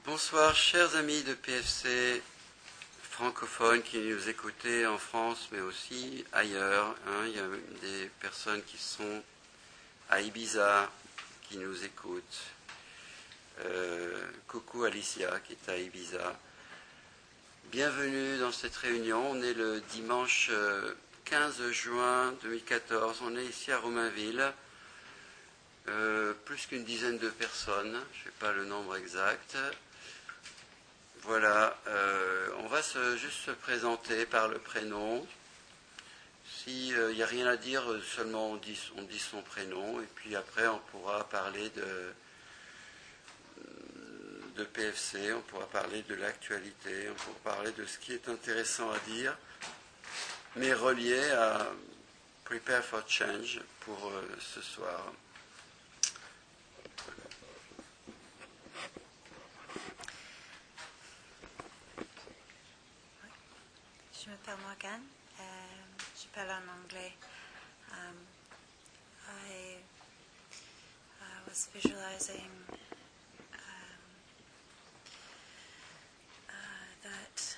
Bonsoir, chers amis de PFC francophones qui nous écoutez en France, mais aussi ailleurs. Il y a des personnes qui sont à Ibiza qui nous écoutent. Coucou Alicia qui est à Ibiza. Bienvenue dans cette réunion. On est le dimanche 15 juin 2014. On est ici à Romainville. Plus qu'une dizaine de personnes. Je ne sais pas le nombre exact. Voilà, on va juste se présenter par le prénom. S'il n'y a rien à dire, seulement on dit son prénom, et puis après on pourra parler de PFC, on pourra parler de l'actualité, on pourra parler de ce qui est intéressant à dire, mais relié à Prepare for Change pour ce soir. Je m'appelle Morgane, je parle en anglais. I was visualizing that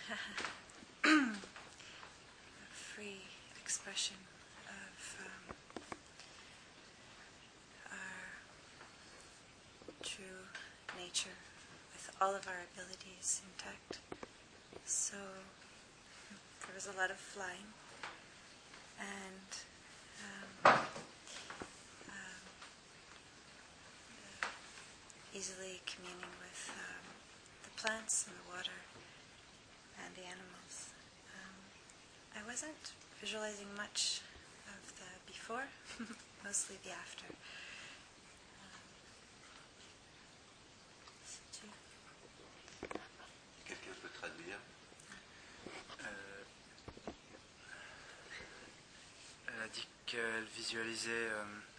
free expression of our true nature with all of our abilities intact. So there was a lot of flying and easily communing with the plants and the water and the animals. I wasn't visualizing much of the before, mostly the after. Quelqu'un peut traduire? Elle a dit qu'elle visualisait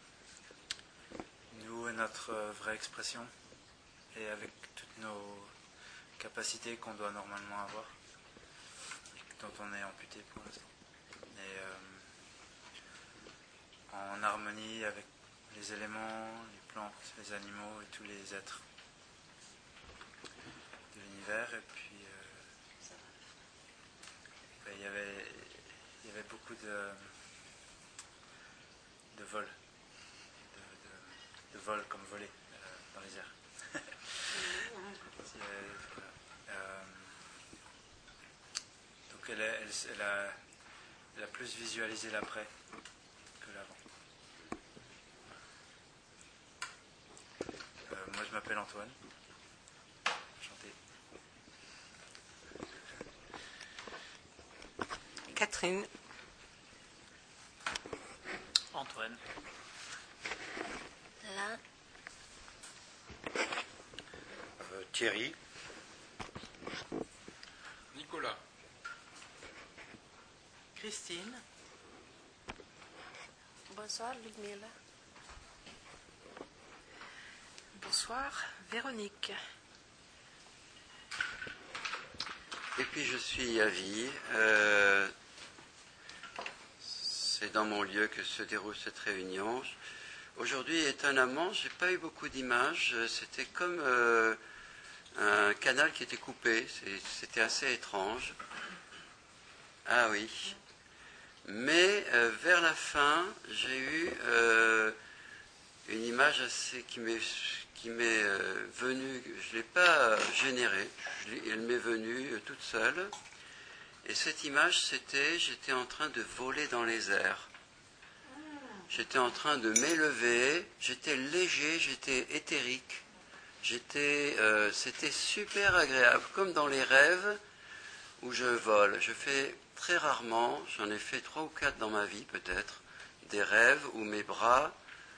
nous et notre vraie expression, et avec toutes nos capacités qu'on doit normalement avoir, et dont on est amputé pour l'instant. Et en harmonie avec les éléments, les plantes, les animaux et tous les êtres de l'univers. Et puis il y avait beaucoup de vol, de vol comme voler dans les airs. Donc elle a plus visualisé l'après que l'avant. Moi je m'appelle Antoine. Enchanté. Catherine. Antoine. Là. Thierry. Nicolas. Christine. Bonsoir, Ludmila. Bonsoir, Véronique. Et puis je suis Yavi. C'est dans mon lieu que se déroule cette réunion. Aujourd'hui, étonnamment, je n'ai pas eu beaucoup d'images. C'était comme un canal qui était coupé. C'était assez étrange. Ah oui. Mais vers la fin, j'ai eu une image qui m'est venue. Je ne l'ai pas générée. Elle m'est venue toute seule. Et cette image, j'étais en train de voler dans les airs. J'étais en train de m'élever, j'étais léger, j'étais éthérique. C'était super agréable, comme dans les rêves où je vole. Je fais très rarement, j'en ai fait 3 ou 4 dans ma vie peut-être, des rêves où mes bras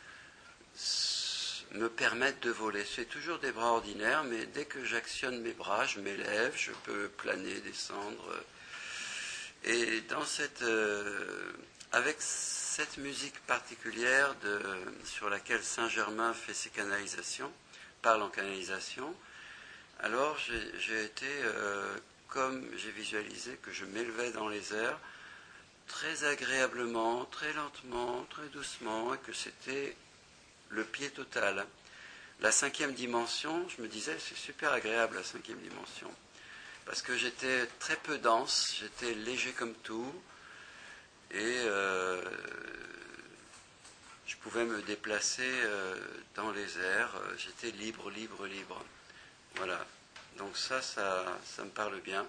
me permettent de voler. C'est toujours des bras ordinaires, mais dès que j'actionne mes bras, je m'élève, je peux planer, descendre. Et avec cette musique particulière sur laquelle Saint-Germain fait ses canalisations, parle en canalisation, alors j'ai été, comme j'ai visualisé que je m'élevais dans les airs, très agréablement, très lentement, très doucement, et que c'était le pied total. la 5e dimension, je me disais, c'est super agréable la 5e dimension. Parce que j'étais très peu dense, j'étais léger comme tout, et je pouvais me déplacer dans les airs, j'étais libre. Voilà, donc ça me parle bien.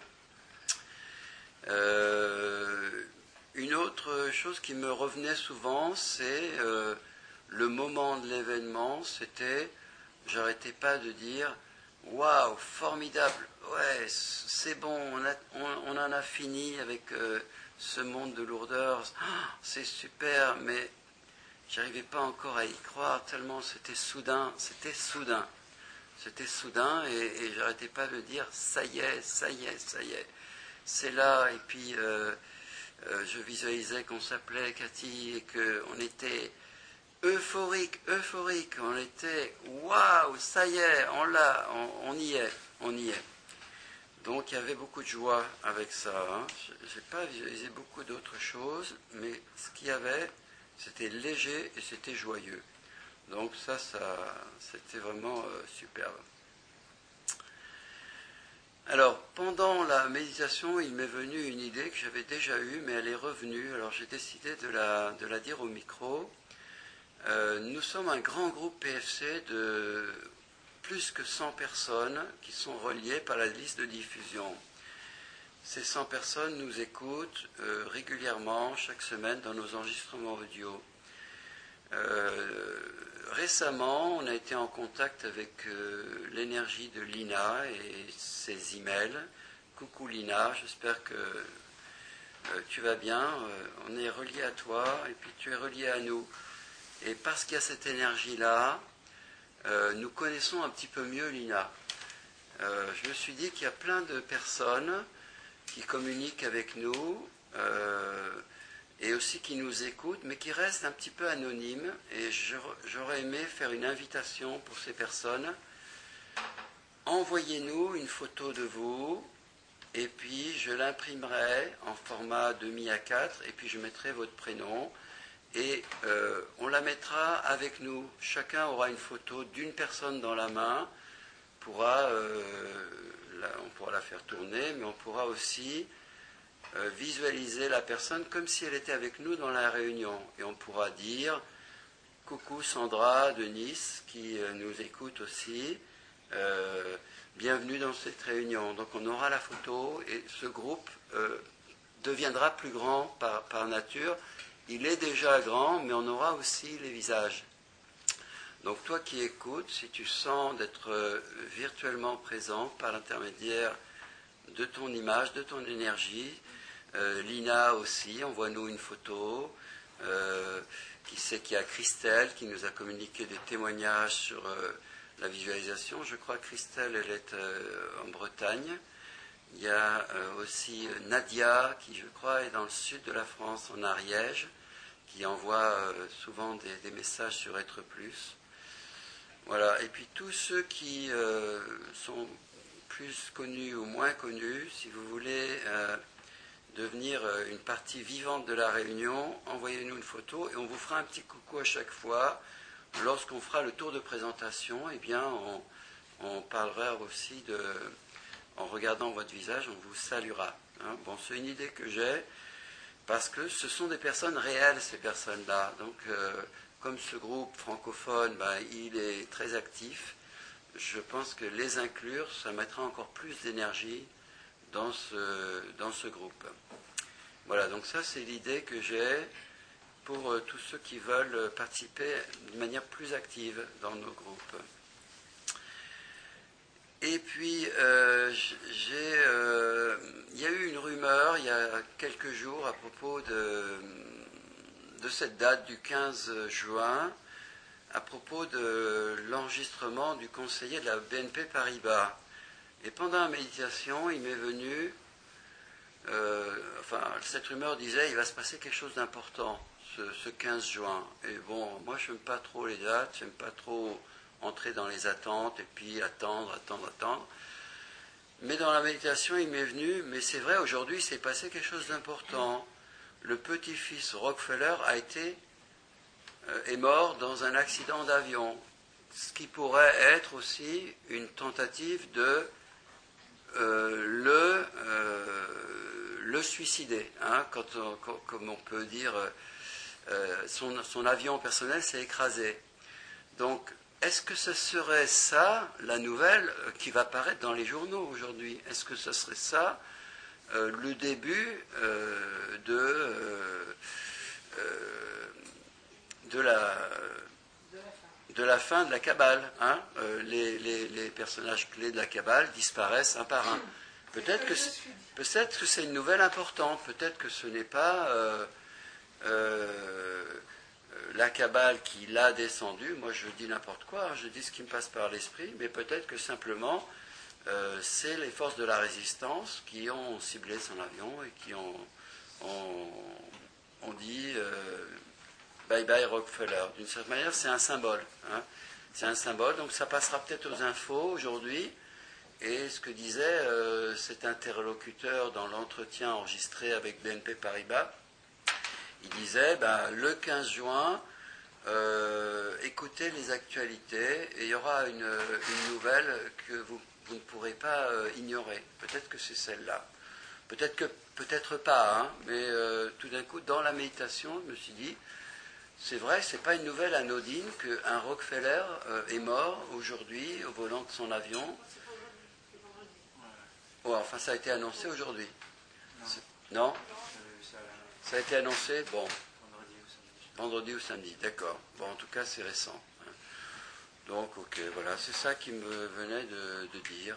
Une autre chose qui me revenait souvent, c'est le moment de l'événement, c'était, j'arrêtais pas de dire, waouh, formidable, ouais, c'est bon, on en a fini avec ce monde de lourdeur, c'est super, mais j'arrivais pas encore à y croire tellement c'était soudain, et j'arrêtais pas de dire, ça y est, c'est là, et puis je visualisais qu'on s'appelait Cathy et qu'on était euphorique, on était waouh, ça y est, on y est. Donc il y avait beaucoup de joie avec ça. Hein. Je n'ai pas visualisé beaucoup d'autres choses, mais ce qu'il y avait, c'était léger et c'était joyeux. Donc ça c'était vraiment superbe. Alors, pendant la méditation, il m'est venu une idée que j'avais déjà eue, mais elle est revenue. Alors, j'ai décidé de la dire au micro. Nous sommes un grand groupe PFC de plus que 100 personnes qui sont reliées par la liste de diffusion. Ces 100 personnes nous écoutent régulièrement, chaque semaine, dans nos enregistrements audio. Récemment, on a été en contact avec l'énergie de Lina et ses emails. Coucou Lina, j'espère que tu vas bien. On est relié à toi et puis tu es relié à nous. Et parce qu'il y a cette énergie-là, nous connaissons un petit peu mieux Lina. Je me suis dit qu'il y a plein de personnes qui communiquent avec nous et aussi qui nous écoutent, mais qui restent un petit peu anonymes. Et j'aurais aimé faire une invitation pour ces personnes. Envoyez-nous une photo de vous, et puis je l'imprimerai en format 2,5 à 4, et puis je mettrai votre prénom, et on la mettra avec nous. Chacun aura une photo d'une personne dans la main, on pourra la faire tourner, mais on pourra aussi visualiser la personne comme si elle était avec nous dans la réunion. Et on pourra dire « Coucou Sandra de Nice qui nous écoute aussi, bienvenue dans cette réunion ». Donc on aura la photo et ce groupe deviendra plus grand par nature. Il est déjà grand, mais on aura aussi les visages. Donc toi qui écoutes, si tu sens d'être virtuellement présent par l'intermédiaire de ton image, de ton énergie, Lina aussi, envoie-nous une photo. Qui sait qu'il y a Christelle qui nous a communiqué des témoignages sur la visualisation. Je crois que Christelle, elle est en Bretagne. Il y a aussi Nadia qui, je crois, est dans le sud de la France, en Ariège, qui envoie souvent des messages sur Être Plus. Voilà. Et puis tous ceux qui sont plus connus ou moins connus, si vous voulez devenir une partie vivante de la réunion, envoyez-nous une photo et on vous fera un petit coucou à chaque fois. Lorsqu'on fera le tour de présentation, eh bien, on parlera aussi en regardant votre visage, on vous saluera. Hein. Bon, c'est une idée que j'ai, parce que ce sont des personnes réelles, ces personnes-là. Donc, comme ce groupe francophone, il est très actif, je pense que les inclure, ça mettra encore plus d'énergie dans ce groupe. Voilà, donc ça c'est l'idée que j'ai pour tous ceux qui veulent participer de manière plus active dans nos groupes. Et puis, il y a eu une rumeur il y a quelques jours à propos de cette date du 15 juin, à propos de l'enregistrement du conseiller de la BNP Paribas. Et pendant la méditation, il m'est venu, cette rumeur disait il va se passer quelque chose d'important ce 15 juin. Et bon, moi je n'aime pas trop les dates, j'aime pas trop entrer dans les attentes et puis attendre. Mais dans la méditation, il m'est venu, mais c'est vrai, aujourd'hui il s'est passé quelque chose d'important. Le petit-fils Rockefeller est mort dans un accident d'avion. ce qui pourrait être aussi une tentative de le suicider, hein, comme on peut dire, son avion personnel s'est écrasé. Donc, est-ce que ce serait ça, la nouvelle qui va paraître dans les journaux aujourd'hui? Est-ce que ce serait ça, le début de la fin de la Kabbale, hein? Les personnages clés de la Kabbale disparaissent un par un. Peut-être que c'est une nouvelle importante, peut-être que ce n'est pas la Kabbale qui l'a descendu. Moi je dis n'importe quoi, hein, je dis ce qui me passe par l'esprit, mais peut-être que simplement c'est les forces de la résistance qui ont ciblé son avion et qui ont dit bye bye Rockefeller. D'une certaine manière, c'est un symbole. Hein. C'est un symbole, donc ça passera peut-être aux infos aujourd'hui. Et ce que disait cet interlocuteur dans l'entretien enregistré avec BNP Paribas, il disait, le 15 juin, écoutez les actualités et il y aura une nouvelle que vous ne pourrez pas ignorer. Peut-être que c'est celle-là. Peut-être pas, hein, mais tout d'un coup, dans la méditation, je me suis dit, c'est vrai, c'est pas une nouvelle anodine qu'un Rockefeller est mort aujourd'hui au volant de son avion. Oh, enfin, ça a été annoncé aujourd'hui. Non? Ça a été annoncé, bon, vendredi ou samedi, d'accord. Bon, en tout cas, c'est récent. Hein. Donc, ok, voilà, c'est ça qui me venait de dire.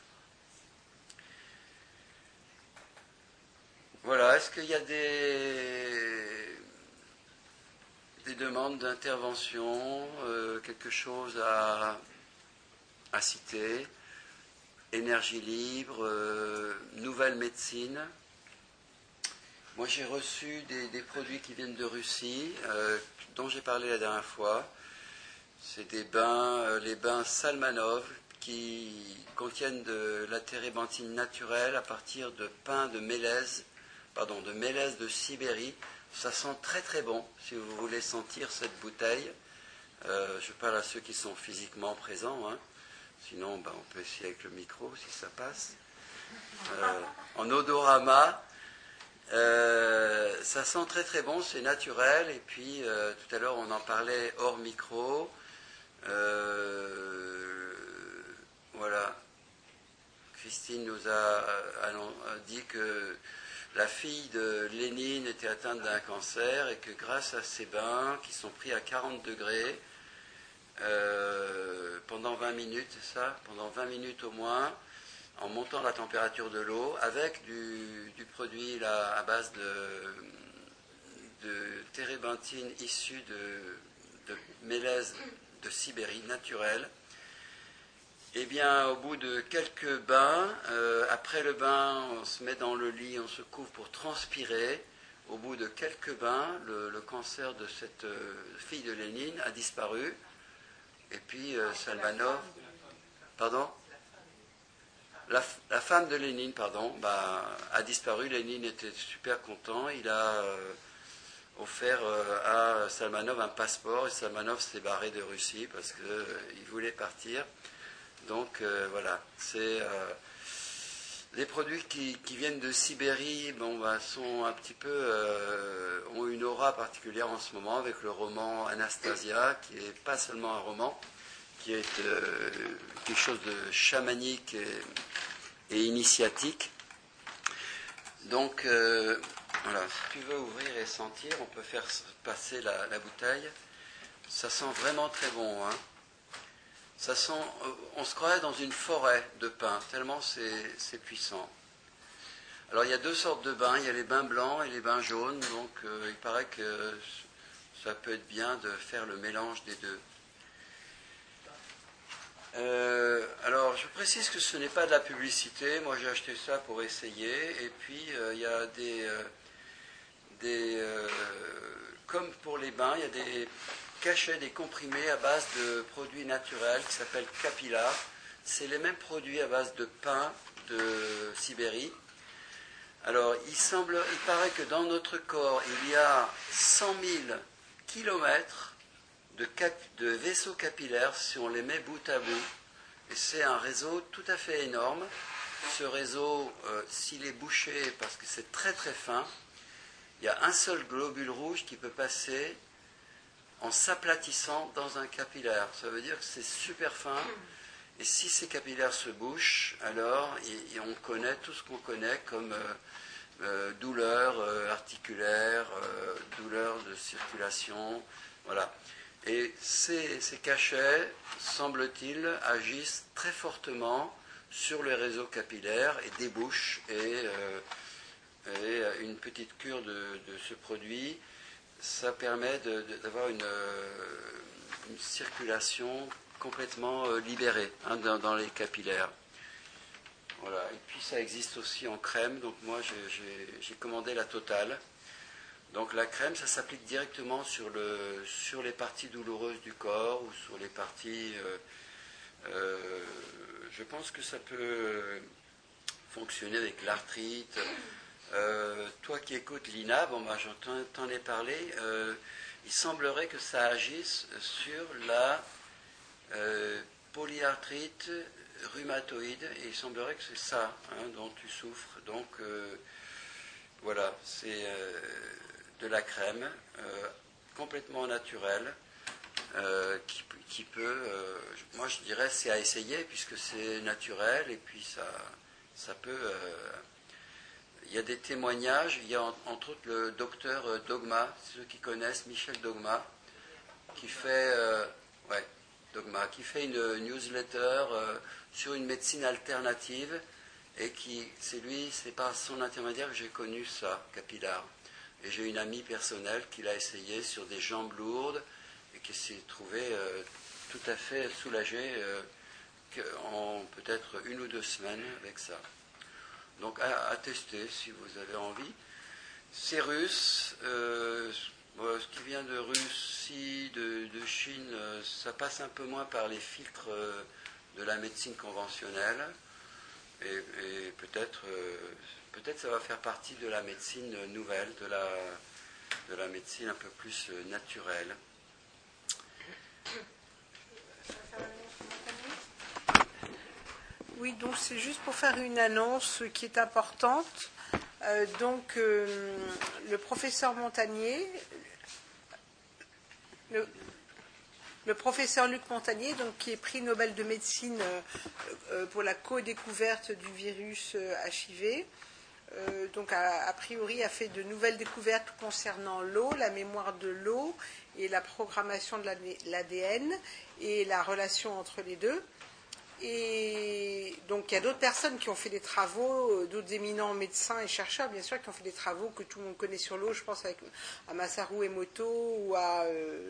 Voilà, est-ce qu'il y a des demandes d'intervention, quelque chose à citer? Énergie libre, nouvelle médecine. Moi, j'ai reçu des produits qui viennent de Russie, dont j'ai parlé la dernière fois. C'est les bains Salmanov, qui contiennent de la térébenthine naturelle à partir de pain de mélèze de Sibérie. Ça sent très très bon, si vous voulez sentir cette bouteille. Je parle à ceux qui sont physiquement présents, hein. Sinon, on peut essayer avec le micro, si ça passe. En odorama, ça sent très très bon, c'est naturel. Et puis, tout à l'heure, on en parlait hors micro. Voilà. Christine nous a dit que la fille de Lénine était atteinte d'un cancer et que grâce à ces bains qui sont pris à 40 degrés, pendant 20 minutes, c'est ça? Pendant 20 minutes au moins, en montant la température de l'eau, avec du produit là, à base de térébenthine issue de mélèze de Sibérie naturelle. Eh bien, au bout de quelques bains, après le bain, on se met dans le lit, on se couvre pour transpirer. Au bout de quelques bains, le cancer de cette fille de Lénine a disparu. Et puis Salmanov, pardon, la femme de Lénine, pardon, a disparu. Lénine était super content. Il a offert à Salmanov un passeport et Salmanov s'est barré de Russie parce qu'il voulait partir. Donc voilà, c'est les produits qui viennent de Sibérie, sont un petit peu ont une aura particulière en ce moment avec le roman Anastasia, qui n'est pas seulement un roman, qui est quelque chose de chamanique et initiatique. Donc voilà, si tu veux ouvrir et sentir, on peut faire passer la bouteille. Ça sent vraiment très bon, hein. Ça sent, on se croirait dans une forêt de pin, tellement c'est puissant. Alors il y a deux sortes de bains, il y a les bains blancs et les bains jaunes, donc il paraît que ça peut être bien de faire le mélange des deux. Alors je précise que ce n'est pas de la publicité, moi j'ai acheté ça pour essayer, et puis il y a comme pour les bains, il y a des cachets, des comprimés à base de produits naturels qui s'appellent Capilla. C'est les mêmes produits à base de pain de Sibérie. Alors, il paraît que dans notre corps, il y a 100 000 kilomètres de vaisseaux capillaires si on les met bout à bout. Et c'est un réseau tout à fait énorme. Ce réseau, s'il est bouché, parce que c'est très très fin, il y a un seul globule rouge qui peut passer en s'aplatissant dans un capillaire. Ça veut dire que c'est super fin. Et si ces capillaires se bouchent, alors on connaît tout ce qu'on connaît comme douleur articulaire, douleur de circulation. Voilà. Et ces cachets, semble-t-il, agissent très fortement sur le réseau capillaire et débouchent. Et une petite cure de ce produit, ça permet d'avoir une circulation complètement libérée dans les capillaires. Voilà. Et puis ça existe aussi en crème, donc moi j'ai commandé la totale. Donc la crème, ça s'applique directement sur les parties douloureuses du corps ou sur les parties... je pense que ça peut fonctionner avec l'arthrite. Toi qui écoutes Lina, bon, bah, j'en ai parlé, il semblerait que ça agisse sur la polyarthrite rhumatoïde, et il semblerait que c'est ça dont tu souffres. Donc voilà, c'est de la crème complètement naturelle qui peut, moi je dirais c'est à essayer puisque c'est naturel, et puis ça peut... il y a des témoignages, il y a entre autres le docteur Dogma, ceux qui connaissent Michel Dogma, qui fait une newsletter sur une médecine alternative, et c'est par son intermédiaire que j'ai connu ça, Capillar. Et j'ai une amie personnelle qui l'a essayé sur des jambes lourdes et qui s'est trouvée tout à fait soulagée en peut-être 1 ou 2 semaines avec ça. Donc à tester si vous avez envie. C'est russe, ce qui vient de Russie, de Chine, ça passe un peu moins par les filtres de la médecine conventionnelle, et peut-être ça va faire partie de la médecine nouvelle, de la médecine un peu plus naturelle. Oui, donc c'est juste pour faire une annonce qui est importante. Le professeur Montagnier, le professeur Luc Montagnier, donc, qui est prix Nobel de médecine pour la co-découverte du virus HIV, donc a priori a fait de nouvelles découvertes concernant l'eau, la mémoire de l'eau et la programmation de l'ADN et la relation entre les deux. Et donc il y a d'autres personnes qui ont fait des travaux, d'autres éminents médecins et chercheurs bien sûr, qui ont fait des travaux que tout le monde connaît sur l'eau, je pense à Masaru Emoto ou à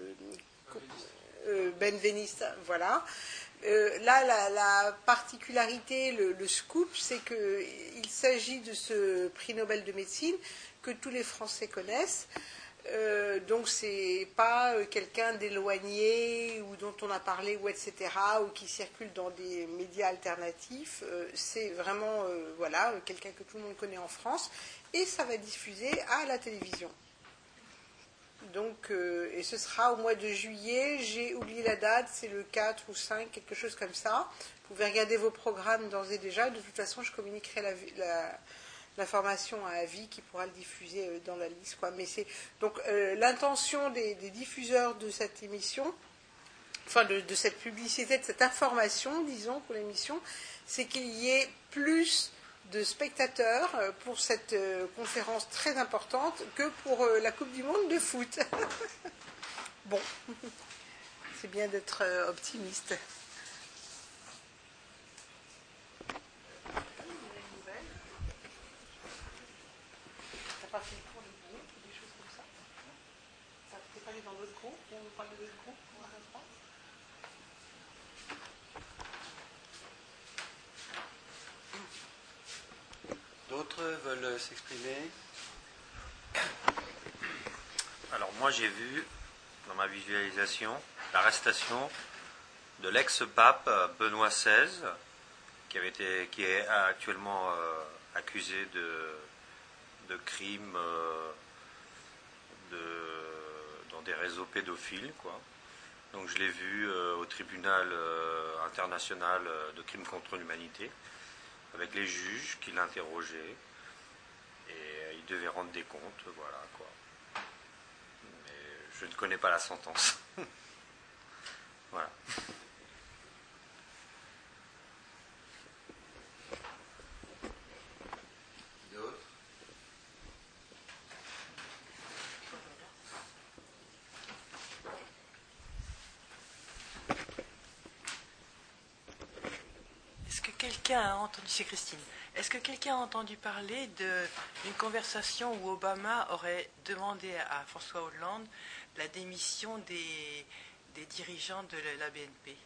Benveniste, voilà. Là, la particularité, le scoop, c'est qu'il s'agit de ce prix Nobel de médecine que tous les Français connaissent. Donc c'est pas quelqu'un d'éloigné ou dont on a parlé ou etc. ou qui circule dans des médias alternatifs. C'est vraiment quelqu'un que tout le monde connaît en France, et ça va diffuser à la télévision. Donc et ce sera au mois de juillet. J'ai oublié la date, c'est le 4 ou 5, quelque chose comme ça. Vous pouvez regarder vos programmes d'ores et déjà. De toute façon, je communiquerai l'information à Avis qui pourra le diffuser dans la liste, quoi. Mais c'est donc l'intention des diffuseurs de cette émission, enfin de cette publicité, de cette information, disons, pour l'émission, c'est qu'il y ait plus de spectateurs pour cette conférence très importante que pour la Coupe du Monde de foot. Bon, c'est bien d'être optimiste. T'as pas fait le cours de groupe ou des choses comme ça? Ça t'es pas allé dans d'autres groupes? On nous parle de d'autres groupes? Comment ça se passe? D'autres veulent s'exprimer? Alors moi j'ai vu dans ma visualisation l'arrestation de l'ex-pape Benoît XVI, qui est actuellement accusé de crimes dans des réseaux pédophiles, quoi. Donc je l'ai vu au tribunal international de crimes contre l'humanité, avec les juges qui l'interrogeaient, et il devait rendre des comptes, voilà quoi. Mais je ne connais pas la sentence. Voilà. D'autres? Est-ce que quelqu'un a entendu, c'est Christine, est-ce que quelqu'un a entendu parler d'une conversation où Obama aurait demandé à François Hollande la démission des dirigeants de la BNP?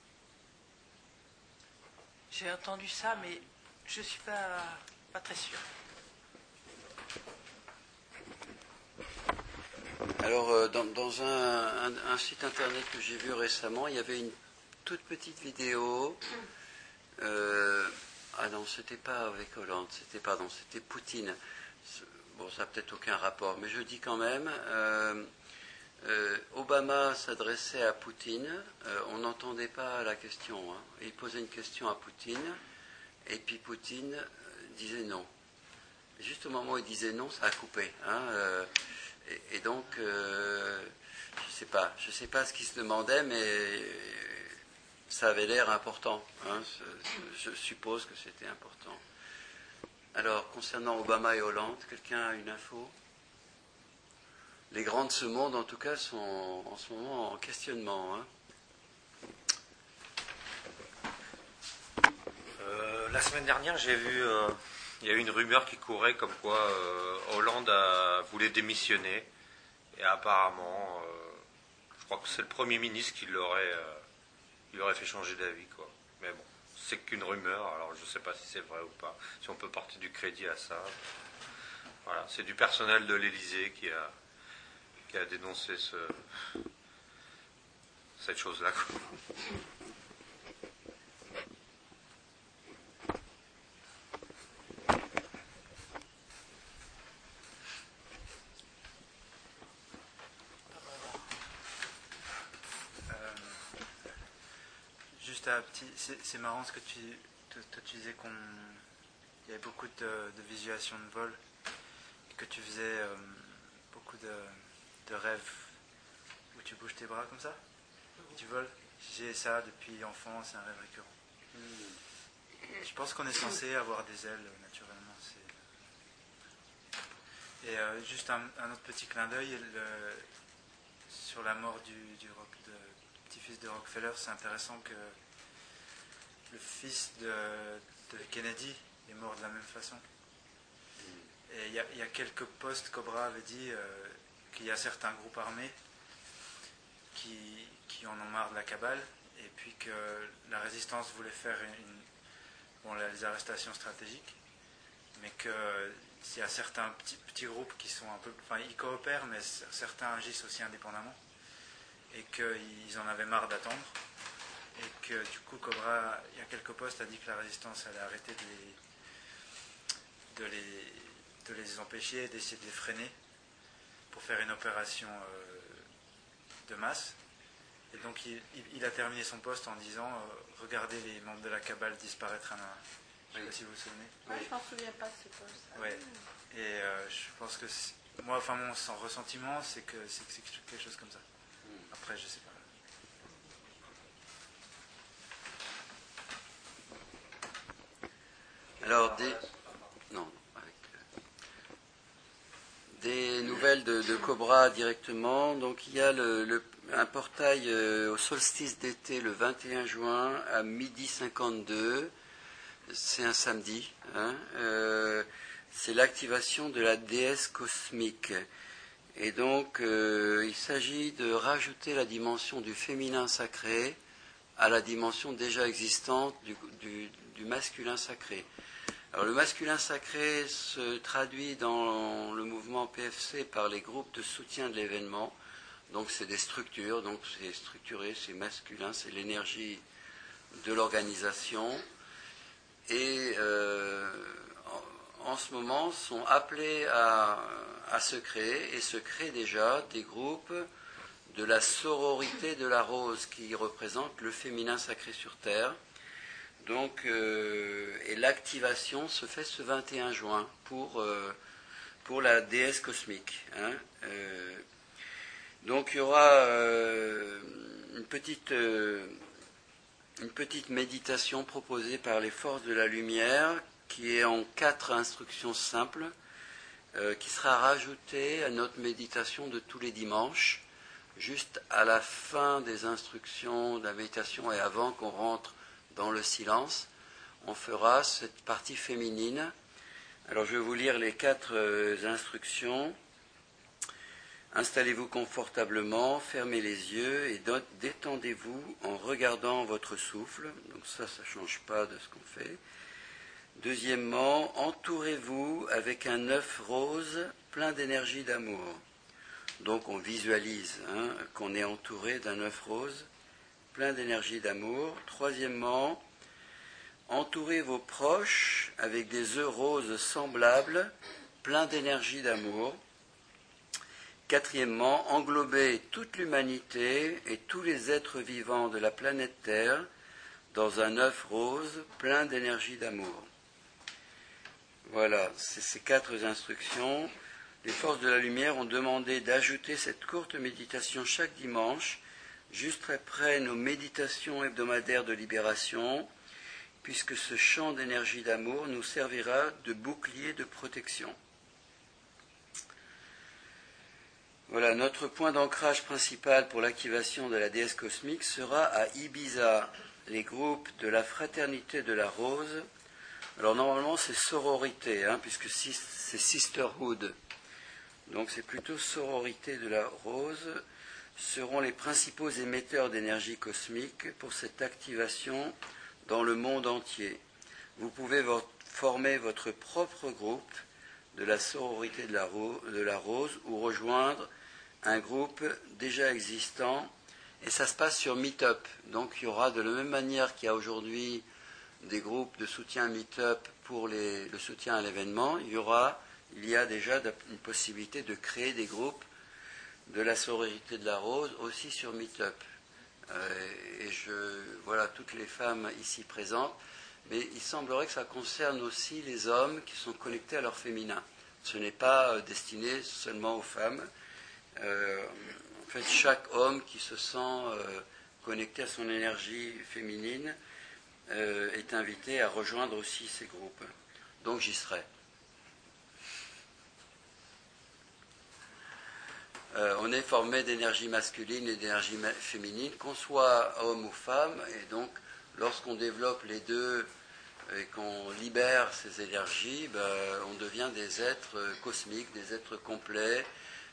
J'ai entendu ça, mais je ne suis pas très sûre. Alors, dans un site internet que j'ai vu récemment, il y avait une toute petite vidéo. Ah non, c'était pas avec Hollande, c'était Poutine. Bon, ça n'a peut-être aucun rapport, mais je dis quand même. Obama s'adressait à Poutine, on n'entendait pas la question. Hein. Il posait une question à Poutine, et puis Poutine disait non. Et juste au moment où il disait non, ça a coupé. Hein, et donc, je sais pas ce qu'il se demandait, mais ça avait l'air important. Hein, je suppose que c'était important. Alors, concernant Obama et Hollande, quelqu'un a une info ? Les grands de ce monde, en tout cas, sont en ce moment en questionnement. Hein. La semaine dernière, j'ai vu, il y a eu une rumeur qui courait comme quoi Hollande voulait démissionner. Et apparemment, je crois que c'est le Premier ministre qui l'aurait fait changer d'avis, quoi. Mais bon, c'est qu'une rumeur, alors je ne sais pas si c'est vrai ou pas, si on peut porter du crédit à ça. Voilà, c'est du personnel de l'Élysée qui a dénoncé cette chose-là, quoi. Juste un petit, c'est marrant ce que tu disais qu'il y avait beaucoup de visualisation de vol et que tu faisais beaucoup de rêves où tu bouges tes bras comme ça, tu voles. J'ai ça depuis enfant, c'est un rêve récurrent. Je pense qu'on est censé avoir des ailes naturellement. Et juste un autre petit clin d'œil sur la mort du petit-fils de Rockefeller, c'est intéressant que le fils de Kennedy est mort de la même façon. Et il y a quelques postes, Cobra avait dit qu'il y a certains groupes armés qui en ont marre de la cabale, et puis que la résistance voulait faire les arrestations stratégiques, mais qu'il y a certains petits groupes qui sont un peu, enfin ils coopèrent, mais certains agissent aussi indépendamment, et qu'ils en avaient marre d'attendre, et que du coup Cobra, il y a quelques postes, a dit que la résistance allait arrêter de les empêcher, d'essayer de les freiner pour faire une opération de masse. Et donc il a terminé son poste en disant regardez les membres de la cabale disparaître un à un. Je ne sais pas si vous vous souvenez. Ouais, je m'en souviens pas de ce poste. Ouais. Et je pense que moi, enfin mon ressentiment, c'est que c'est quelque chose comme ça. Après, je sais pas. Alors, des nouvelles de Cobra directement. Donc, il y a un portail au solstice d'été le 21 juin à 12h52. C'est un samedi. Hein, c'est l'activation de la déesse cosmique. Et donc, il s'agit de rajouter la dimension du féminin sacré à la dimension déjà existante du masculin sacré. Alors, le masculin sacré se traduit dans le mouvement PFC par les groupes de soutien de l'événement. Donc, c'est des structures, donc c'est structuré, c'est masculin, c'est l'énergie de l'organisation. Et en ce moment, sont appelés à se créer, et se créent déjà des groupes de la sororité de la rose qui représente le féminin sacré sur Terre. Donc, et l'activation se fait ce 21 juin pour la déesse cosmique. Hein. Donc il y aura une petite méditation proposée par les forces de la lumière qui est en 4 instructions simples qui sera rajoutée à notre méditation de tous les dimanches, juste à la fin des instructions de la méditation et avant qu'on rentre dans le silence, on fera cette partie féminine. Alors je vais vous lire les 4 instructions. Installez-vous confortablement, fermez les yeux et détendez-vous en regardant votre souffle. Donc ça ne change pas de ce qu'on fait. Deuxièmement, entourez-vous avec un œuf rose plein d'énergie d'amour. Donc on visualise qu'on est entouré d'un œuf rose plein d'énergie d'amour. Troisièmement, entourez vos proches avec des œufs roses semblables, pleins d'énergie d'amour. Quatrièmement, englobez toute l'humanité et tous les êtres vivants de la planète Terre dans un œuf rose plein d'énergie d'amour. Voilà, c'est ces 4 instructions. Les forces de la lumière ont demandé d'ajouter cette courte méditation chaque dimanche, juste après nos méditations hebdomadaires de libération, puisque ce champ d'énergie d'amour nous servira de bouclier de protection. Voilà, notre point d'ancrage principal pour l'activation de la déesse cosmique sera à Ibiza, les groupes de la Fraternité de la Rose. Alors normalement c'est sororité, puisque c'est sisterhood. Donc c'est plutôt sororité de la Rose, seront les principaux émetteurs d'énergie cosmique pour cette activation dans le monde entier. Vous pouvez former votre propre groupe de la sororité de la Rose ou rejoindre un groupe déjà existant, et ça se passe sur Meetup. Donc il y aura de la même manière qu'il y a aujourd'hui des groupes de soutien Meetup pour le soutien à l'événement, il y a déjà une possibilité de créer des groupes de la sororité de la Rose aussi sur Meetup. Et voilà toutes les femmes ici présentes, mais il semblerait que ça concerne aussi les hommes qui sont connectés à leur féminin. Ce n'est pas destiné seulement aux femmes. En fait, chaque homme qui se sent connecté à son énergie féminine est invité à rejoindre aussi ces groupes. Donc j'y serai. On est formé d'énergie masculine et d'énergie féminine, qu'on soit homme ou femme, et donc lorsqu'on développe les deux et qu'on libère ces énergies, on devient des êtres cosmiques, des êtres complets.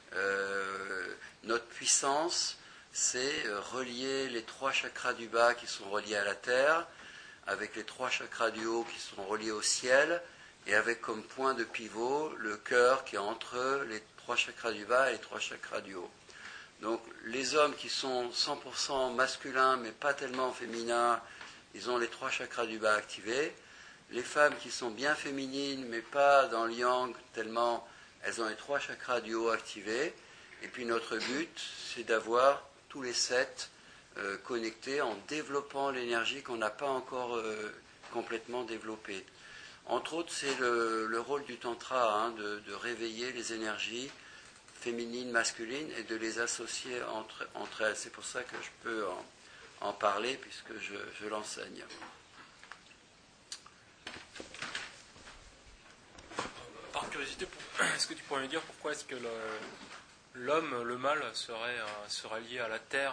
Notre puissance, c'est relier les 3 chakras du bas qui sont reliés à la terre, avec les 3 chakras du haut qui sont reliés au ciel, et avec comme point de pivot le cœur qui est entre les 3 chakras du bas et les 3 chakras du haut. Donc les hommes qui sont 100% masculins mais pas tellement féminins, ils ont les 3 chakras du bas activés. Les femmes qui sont bien féminines mais pas dans le yang tellement, elles ont les 3 chakras du haut activés. Et puis notre but, c'est d'avoir tous les 7 connectés en développant l'énergie qu'on n'a pas encore complètement développée. Entre autres, c'est le rôle du tantra, de réveiller les énergies féminines, masculines, et de les associer entre elles. C'est pour ça que je peux en parler, puisque je l'enseigne. Par curiosité, est-ce que tu pourrais me dire pourquoi est-ce que l'homme, le mâle, serait lié à la terre?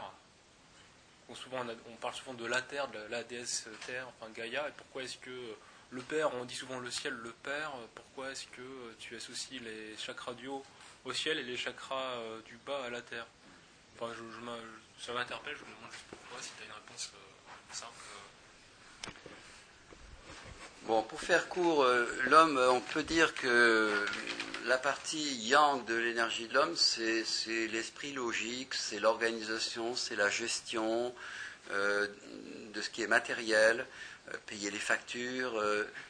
On parle souvent de la terre, de la déesse terre, enfin Gaïa, et pourquoi est-ce que le père, on dit souvent le ciel, le père, pourquoi est-ce que tu associes les chakras du haut au ciel et les chakras du bas à la terre? Enfin, ça m'interpelle, je me demande juste pourquoi, si tu as une réponse simple. Bon, pour faire court, l'homme, on peut dire que la partie yang de l'énergie de l'homme, c'est l'esprit logique, c'est l'organisation, c'est la gestion de ce qui est matériel, payer les factures,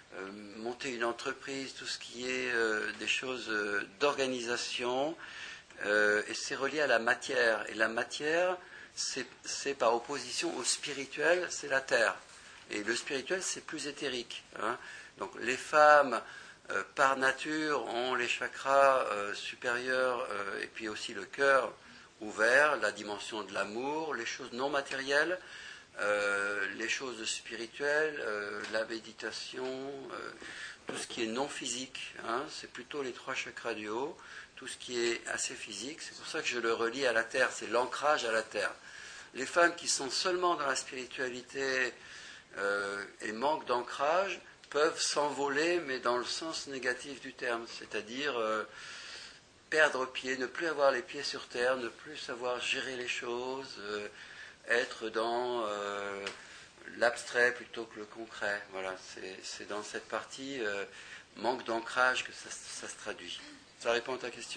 monter une entreprise, tout ce qui est des choses d'organisation. et c'est relié à la matière. Et la matière, c'est par opposition au spirituel, c'est la terre. Et le spirituel, c'est plus éthérique. Hein. Donc les femmes, par nature, ont les chakras supérieurs et puis aussi le cœur ouvert, la dimension de l'amour, les choses non matérielles, les choses spirituelles, la méditation, tout ce qui est non physique. Hein, c'est plutôt les 3 chakras du haut. Tout ce qui est assez physique, c'est pour ça que je le relie à la terre, c'est l'ancrage à la terre. Les femmes qui sont seulement dans la spiritualité et manquent d'ancrage peuvent s'envoler, mais dans le sens négatif du terme, c'est-à-dire perdre pied, ne plus avoir les pieds sur terre, ne plus savoir gérer les choses, être dans l'abstrait plutôt que le concret. Voilà, c'est dans cette partie manque d'ancrage que ça se traduit. Ça répond à ta question ?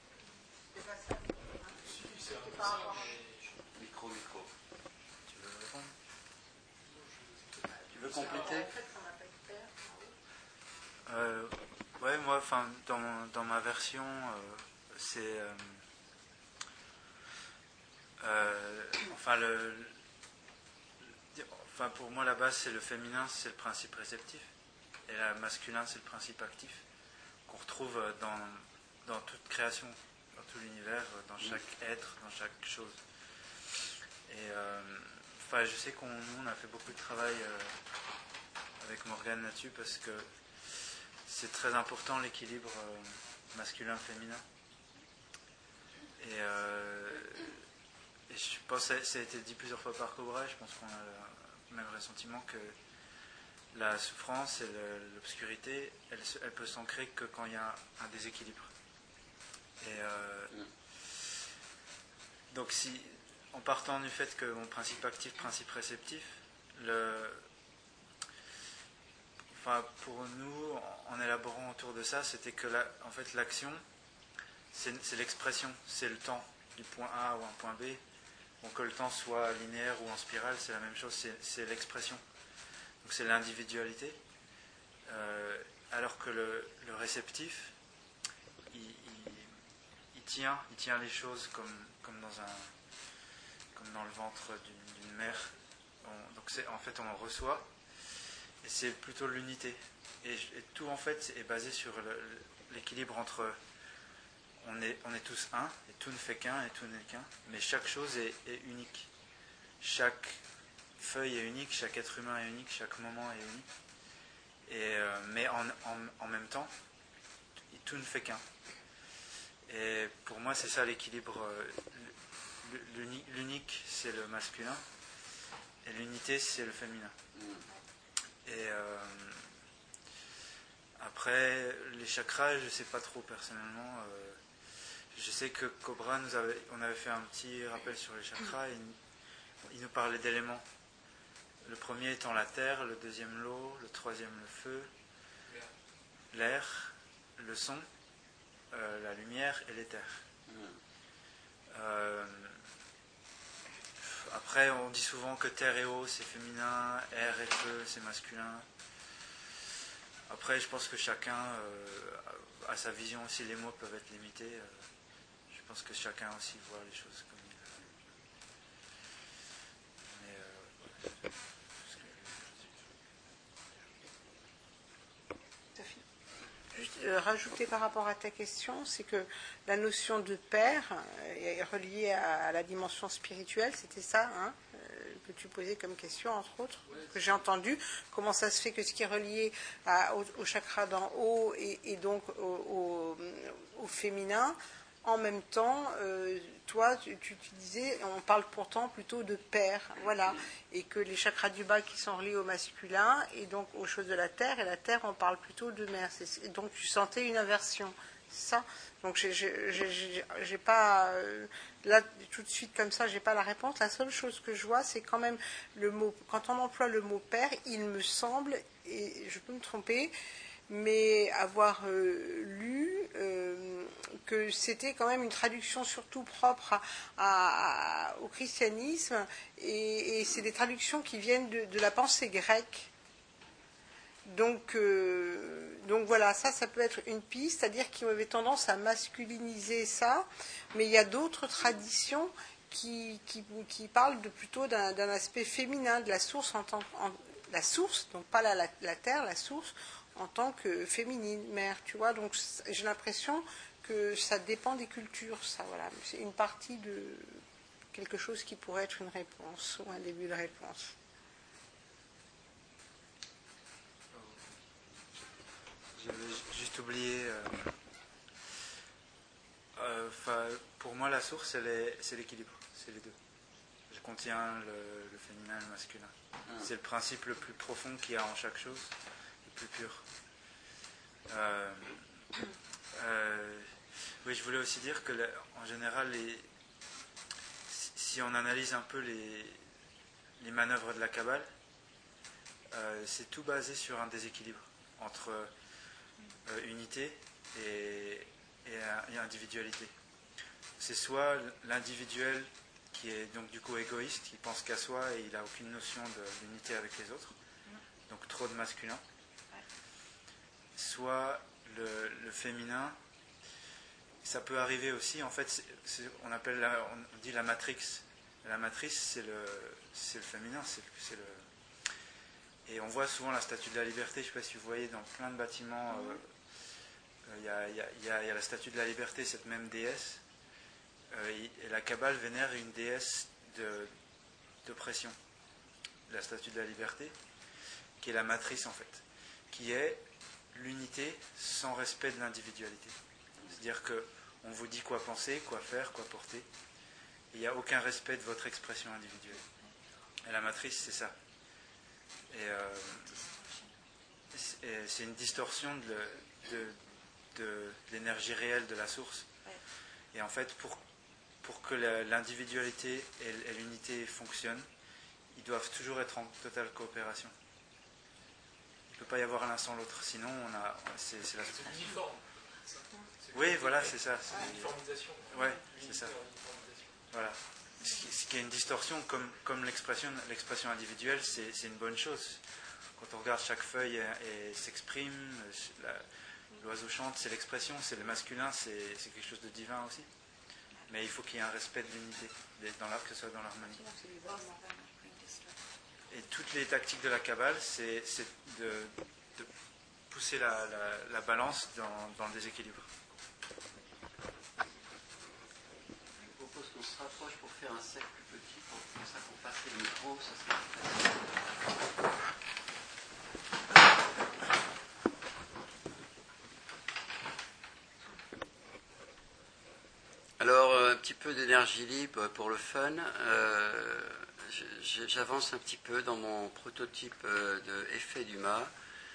Micro. Tu veux compléter ? Ouais, moi, dans ma version, c'est... pour moi, la base, c'est le féminin, c'est le principe réceptif. Et le masculin, c'est le principe actif. Qu'on retrouve dans toute création, dans tout l'univers, dans chaque être, dans chaque chose. Et je sais qu'on a fait beaucoup de travail avec Morgane là-dessus parce que c'est très important l'équilibre masculin-féminin. Et je pense que ça a été dit plusieurs fois par Cobra, je pense qu'on a le même ressentiment que la souffrance et l'obscurité, elle peut s'ancrer que quand il y a un déséquilibre. Et donc en partant du fait que mon principe actif, principe réceptif, pour nous, en élaborant autour de ça, c'était que l'action, c'est l'expression, c'est le temps du point A ou un point B. Donc que le temps soit linéaire ou en spirale, c'est la même chose, c'est l'expression. Donc c'est l'individualité. Alors que le réceptif, il tient les choses comme dans le ventre d'une mère. Donc on en reçoit. Et c'est plutôt l'unité. Et tout en fait est basé sur l'équilibre entre on est tous un, et tout ne fait qu'un, et tout n'est qu'un, mais chaque chose est unique. Chaque feuille est unique, chaque être humain est unique, chaque moment est unique. Mais en même temps, tout ne fait qu'un. Et pour moi, c'est ça l'équilibre. L'unique, c'est le masculin, et l'unité, c'est le féminin. Et après, les chakras, je ne sais pas trop personnellement. Je sais que Cobra, on avait fait un petit rappel sur les chakras, et il nous parlait d'éléments. Le premier étant la terre, le deuxième l'eau, le troisième le feu, l'air, le son, la lumière et l'éther. Après, on dit souvent que terre et eau, c'est féminin, air et feu, c'est masculin. Après, je pense que chacun a sa vision aussi. Les mots peuvent être limités. Je pense que chacun aussi voit les choses comme il veut. Juste rajouter par rapport à ta question, c'est que la notion de père est reliée à la dimension spirituelle, c'était ça que tu posais comme question, entre autres, que j'ai entendu. Comment ça se fait que ce qui est relié au chakra d'en haut et donc au féminin, en même temps, toi, tu disais, on parle pourtant plutôt de père, voilà, et que les chakras du bas qui sont reliés au masculin, et donc aux choses de la terre, et la terre, on parle plutôt de mère. Donc tu sentais une inversion, c'est ça. Donc j'ai pas, là, tout de suite comme ça, j'ai pas la réponse. La seule chose que je vois, c'est quand même le mot, quand on emploie le mot père, il me semble, et je peux me tromper, mais avoir lu que c'était quand même une traduction surtout propre au christianisme, et c'est des traductions qui viennent de la pensée grecque. Donc voilà, ça peut être une piste, c'est-à-dire qu'ils avaient tendance à masculiniser ça, mais il y a d'autres traditions qui parlent plutôt d'un aspect féminin de la source la source, donc pas la terre, la source en tant que féminine, mère, tu vois. Donc j'ai l'impression que ça dépend des cultures, ça, voilà. C'est une partie de quelque chose qui pourrait être une réponse ou un début de réponse. J'avais juste oublié. Pour moi, la source, c'est l'équilibre. C'est les deux. Elle contient le féminin et le masculin. C'est le principe le plus profond qu'il y a en chaque chose, le plus pur. Oui, je voulais aussi dire que, en général, si on analyse un peu les manœuvres de la Kabbale, c'est tout basé sur un déséquilibre entre unité et individualité. C'est soit l'individuel qui est donc du coup égoïste, qui pense qu'à soi et il n'a aucune notion de l'unité avec les autres, donc trop de masculin, soit le féminin. Ça peut arriver aussi, en fait, on dit la matrix. La matrice, c'est le féminin, et on voit souvent la statue de la liberté. Je ne sais pas si vous voyez dans plein de bâtiments, il y a la statue de la liberté, cette même déesse, et la Kabbale vénère une déesse d'oppression, la statue de la liberté, qui est la matrice en fait, qui est l'unité sans respect de l'individualité. C'est-à-dire qu'on vous dit quoi penser, quoi faire, quoi porter, et il n'y a aucun respect de votre expression individuelle. Et la matrice, c'est ça. Et c'est une distorsion de l'énergie réelle de la source. Et en fait, pour que l'individualité et l'unité fonctionnent, ils doivent toujours être en totale coopération. Il ne peut pas y avoir l'un sans l'autre, sinon c'est la source. C'est uniforme. Oui, voilà, c'est ça. C'est une uniformisation. Oui, c'est ça. Voilà. Ce qui est une distorsion, comme l'expression individuelle, c'est une bonne chose. Quand on regarde chaque feuille et s'exprime, l'oiseau chante, c'est l'expression, c'est le masculin, c'est quelque chose de divin aussi. Mais il faut qu'il y ait un respect de l'unité, que ce soit dans l'harmonie. Et toutes les tactiques de la Kabbale, c'est de pousser la balance dans le déséquilibre. Je propose qu'on se rapproche pour faire un cercle plus petit, pour ça qu'on passe le micro, ça sera plus facile. Alors, un petit peu d'énergie libre pour le fun. J'avance un petit peu dans mon prototype de effet Dumas.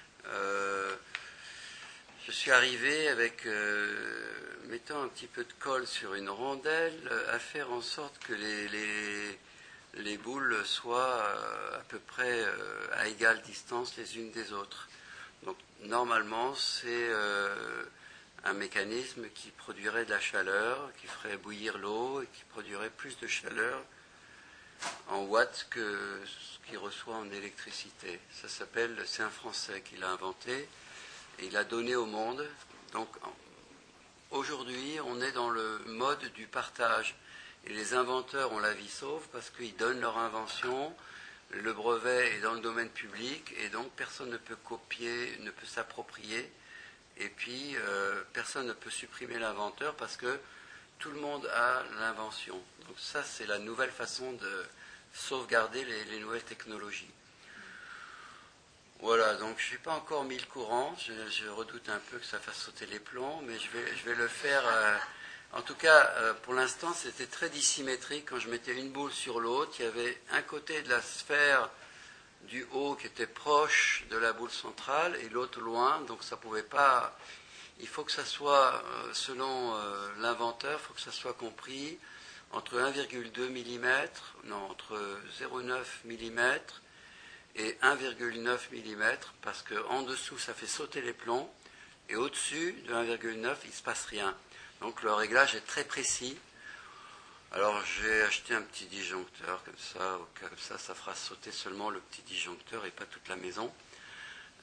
Je suis arrivé avec, mettant un petit peu de colle sur une rondelle, à faire en sorte que les boules soient à peu près à égale distance les unes des autres. Donc, normalement, c'est un mécanisme qui produirait de la chaleur, qui ferait bouillir l'eau et qui produirait plus de chaleur en watts que ce qu'il reçoit en électricité. C'est un Français qui l'a inventé et il l'a donné au monde. Donc aujourd'hui, on est dans le mode du partage et les inventeurs ont la vie sauve parce qu'ils donnent leur invention. Le brevet est dans le domaine public et donc personne ne peut copier, ne peut s'approprier. Et puis, personne ne peut supprimer l'inventeur parce que tout le monde a l'invention. Donc ça, c'est la nouvelle façon de sauvegarder les nouvelles technologies. Voilà, donc je n'ai pas encore mis le courant. Je redoute un peu que ça fasse sauter les plombs, mais je vais le faire. En tout cas, pour l'instant, c'était très dissymétrique. Quand je mettais une boule sur l'autre, il y avait un côté de la sphère du haut qui était proche de la boule centrale et l'autre loin, donc ça pouvait pas. Il faut que ça soit, selon l'inventeur, il faut que ça soit compris entre 1,2 mm, non, entre 0,9 mm et 1,9 mm, parce qu'en dessous ça fait sauter les plombs et au-dessus de 1,9 il ne se passe rien. Donc le réglage est très précis. Alors j'ai acheté un petit disjoncteur comme ça, au cas comme ça fera sauter seulement le petit disjoncteur et pas toute la maison.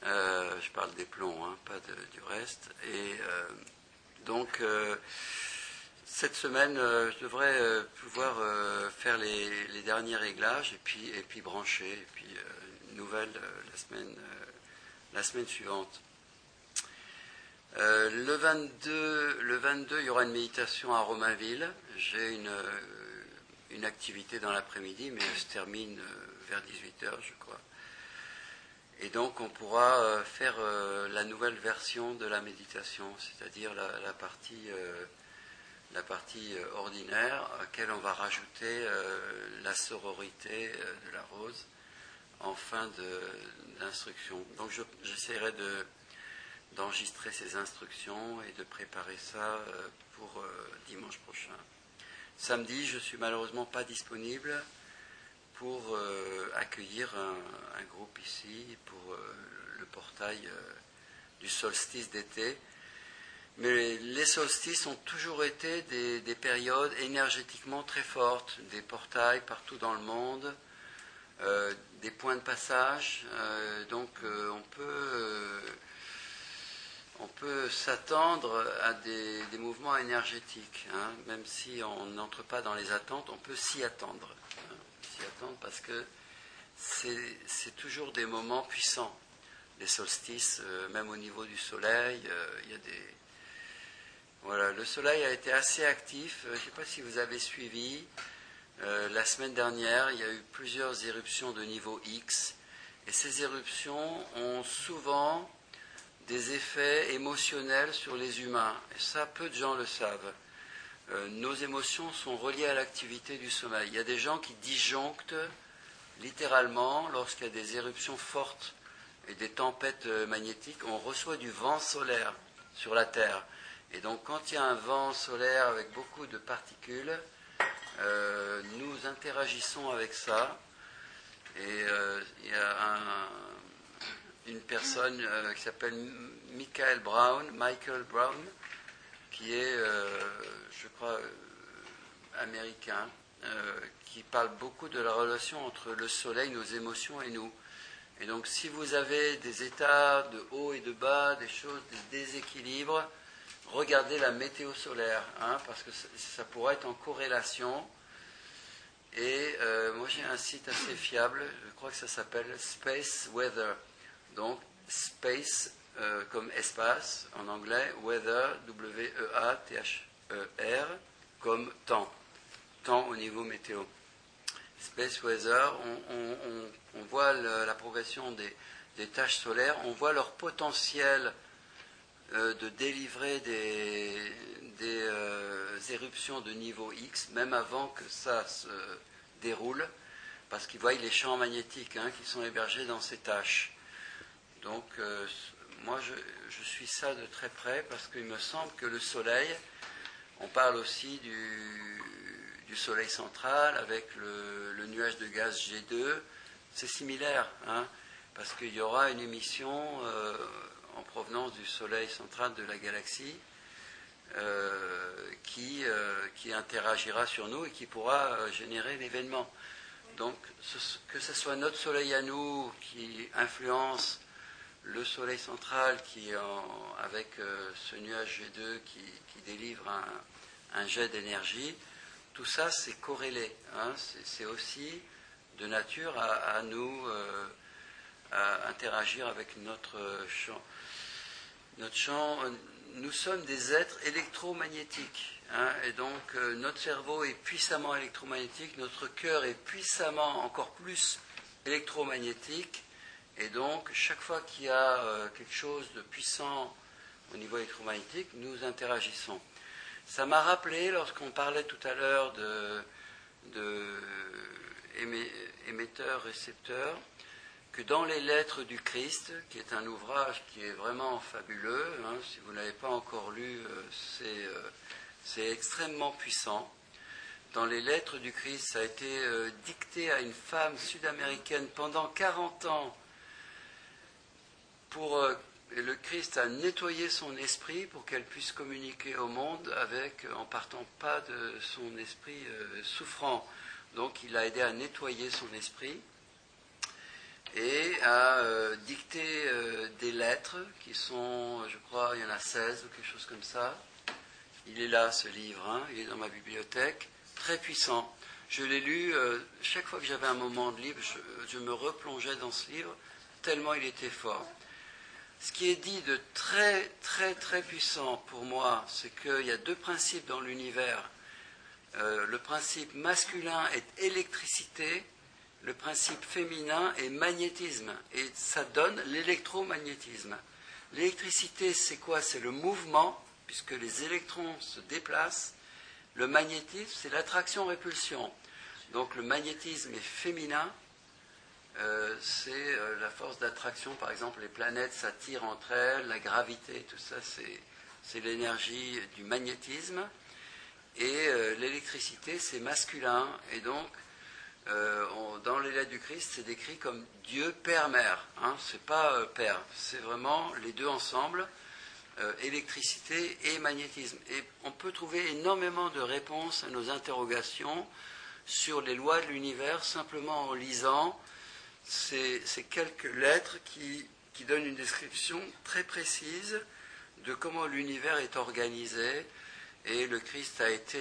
Je parle des plombs, hein, pas du reste. Et donc, cette semaine, je devrais pouvoir faire les derniers réglages et puis brancher. Et puis, nouvelle la semaine suivante. Le 22, il y aura une méditation à Romainville. J'ai une activité dans l'après-midi, mais elle se termine vers 18h, je crois. Et donc, on pourra faire la nouvelle version de la méditation, c'est-à-dire la partie ordinaire, à laquelle on va rajouter la sororité de la rose en fin d'instruction. Donc, j'essaierai d'enregistrer ces instructions et de préparer ça pour dimanche prochain. Samedi, je ne suis malheureusement pas disponible pour accueillir un groupe ici pour le portail du solstice d'été. Mais les solstices ont toujours été des périodes énergétiquement très fortes, des portails partout dans le monde, des points de passage. Donc on peut s'attendre à des mouvements énergétiques, hein. Même si on n'entre pas dans les attentes, on peut s'y attendre. Parce que c'est toujours des moments puissants. Les solstices, même au niveau du soleil, il y a des... Voilà, le soleil a été assez actif. Je ne sais pas si vous avez suivi. La semaine dernière, il y a eu plusieurs éruptions de niveau X. Et ces éruptions ont souvent des effets émotionnels sur les humains. Et ça, peu de gens le savent. Nos émotions sont reliées à l'activité du sommeil. Il y a des gens qui disjonctent littéralement lorsqu'il y a des éruptions fortes et des tempêtes magnétiques. On reçoit du vent solaire sur la Terre. Et donc quand il y a un vent solaire avec beaucoup de particules, nous interagissons avec ça. Et il y a une personne qui s'appelle Michael Brown, qui est, je crois, américain, qui parle beaucoup de la relation entre le soleil, nos émotions et nous. Et donc, si vous avez des états de haut et de bas, des choses, des déséquilibres, regardez la météo solaire, hein, parce que ça pourrait être en corrélation. Et moi, j'ai un site assez fiable, je crois que ça s'appelle Space Weather. Donc, space comme espace en anglais, weather, W-E-A-T-H-E-R, comme temps au niveau météo. Space Weather, on voit la progression des taches solaires, on voit leur potentiel de délivrer des éruptions de niveau X, même avant que ça se déroule, parce qu'ils voient les champs magnétiques, hein, qui sont hébergés dans ces taches. Donc, moi, je suis ça de très près parce qu'il me semble que le Soleil, on parle aussi du Soleil central avec le nuage de gaz G2, c'est similaire, hein, parce qu'il y aura une émission en provenance du Soleil central de la galaxie qui interagira sur nous et qui pourra générer l'événement. Donc, que ce soit notre Soleil à nous qui influence le Soleil central avec ce nuage G2 qui délivre un jet d'énergie, tout ça c'est corrélé, hein, c'est aussi de nature à nous à interagir avec notre champ. Notre champ, nous sommes des êtres électromagnétiques, hein, et donc notre cerveau est puissamment électromagnétique, notre cœur est puissamment encore plus électromagnétique. Et donc, chaque fois qu'il y a quelque chose de puissant au niveau électromagnétique, nous interagissons. Ça m'a rappelé, lorsqu'on parlait tout à l'heure de émetteur-récepteur, que dans les Lettres du Christ, qui est un ouvrage qui est vraiment fabuleux, hein, si vous ne l'avez pas encore lu, c'est extrêmement puissant. Dans les Lettres du Christ, ça a été dicté à une femme sud-américaine pendant 40 ans, le Christ a nettoyé son esprit pour qu'elle puisse communiquer au monde en partant pas de son esprit souffrant. Donc il a aidé à nettoyer son esprit. et a dicté des lettres qui sont, je crois, il y en a 16 ou quelque chose comme ça. Il est là, ce livre, hein, il est dans ma bibliothèque, très puissant. Je l'ai lu, chaque fois que j'avais un moment de libre, je me replongeais dans ce livre, tellement il était fort. Ce qui est dit de très, très, très puissant pour moi, c'est qu'il y a deux principes dans l'univers. Le principe masculin est électricité, le principe féminin est magnétisme, et ça donne l'électromagnétisme. L'électricité, c'est quoi? C'est le mouvement, puisque les électrons se déplacent. Le magnétisme, c'est l'attraction-répulsion. Donc le magnétisme est féminin, c'est la force d'attraction, par exemple les planètes s'attirent entre elles, la gravité, tout ça c'est l'énergie du magnétisme. Et l'électricité, c'est masculin, et donc dans les lettres du Christ, c'est décrit comme Dieu, Père, Mère. Hein, c'est pas Père, c'est vraiment les deux ensemble, électricité et magnétisme. Et on peut trouver énormément de réponses à nos interrogations sur les lois de l'univers simplement en lisant ces quelques lettres qui donnent une description très précise de comment l'univers est organisé. Et le Christ a été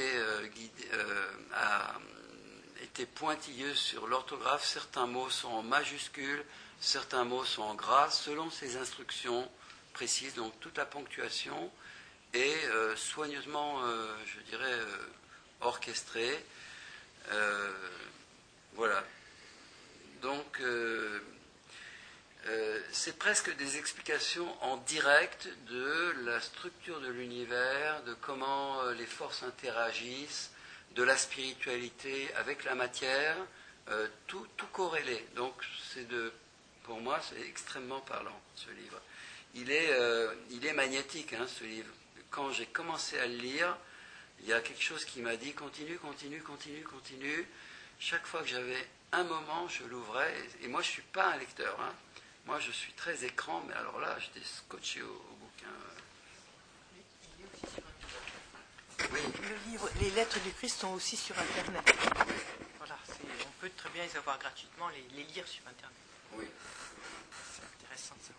pointilleux sur l'orthographe. Certains mots sont en majuscules, certains mots sont en gras, selon ses instructions précises. Donc toute la ponctuation est soigneusement, je dirais, orchestrée. Voilà. Donc c'est presque des explications en direct de la structure de l'univers, de comment les forces interagissent, de la spiritualité avec la matière, tout corrélé. Donc pour moi, c'est extrêmement parlant, ce livre. Il est magnétique, hein, ce livre. Quand j'ai commencé à le lire, il y a quelque chose qui m'a dit continue. Chaque fois que j'avais un moment, je l'ouvrais. Et moi, je ne suis pas un lecteur. Hein. Moi, je suis très écran, mais alors là, j'étais scotché au bouquin. Oui. Le livre, les lettres du Christ sont aussi sur Internet. Voilà, on peut très bien les avoir gratuitement, les lire sur Internet. Oui. C'est intéressant de savoir.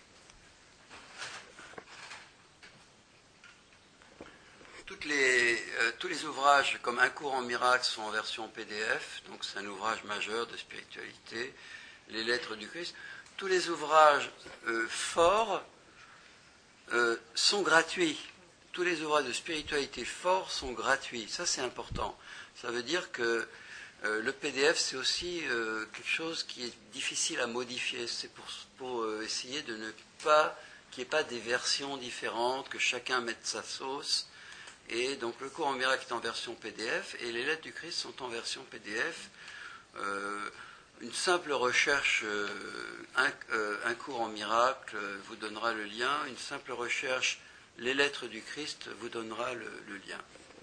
Tous les ouvrages, comme Un cours en miracle, sont en version PDF, donc c'est un ouvrage majeur de spiritualité. Les lettres du Christ. Tous les ouvrages forts sont gratuits. Tous les ouvrages de spiritualité forts sont gratuits. Ça, c'est important. Ça veut dire que le PDF, c'est aussi quelque chose qui est difficile à modifier. C'est pour essayer de ne pas qu'il n'y ait pas des versions différentes, que chacun mette sa sauce. Et donc le cours en miracle est en version PDF et les lettres du Christ sont en version PDF. Une simple recherche, un cours en miracle vous donnera le lien. Une simple recherche, les lettres du Christ vous donnera le lien.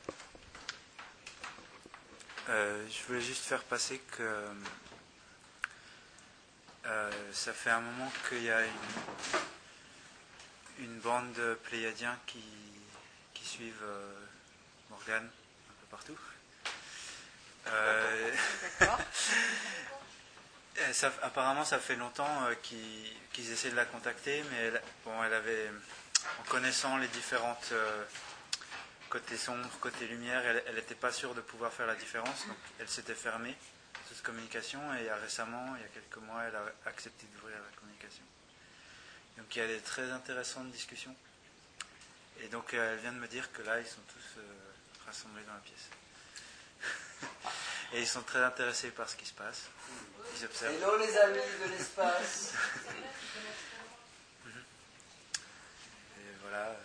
Je voulais juste faire passer que ça fait un moment qu'il y a une bande de Pléiadiens qui suivent Morgane un peu partout. D'accord. Apparemment, ça fait longtemps qu'ils essaient de la contacter, mais elle avait, en connaissant les différentes côté sombre, côté lumière, elle n'était pas sûre de pouvoir faire la différence, donc elle s'était fermée toute communication, et récemment, il y a quelques mois, elle a accepté d'ouvrir la communication. Donc il y a des très intéressantes discussions. Et donc elle vient de me dire que là, ils sont tous rassemblés dans la pièce. Et ils sont très intéressés par ce qui se passe. Ils observent. Hello les amis de l'espace. Et voilà.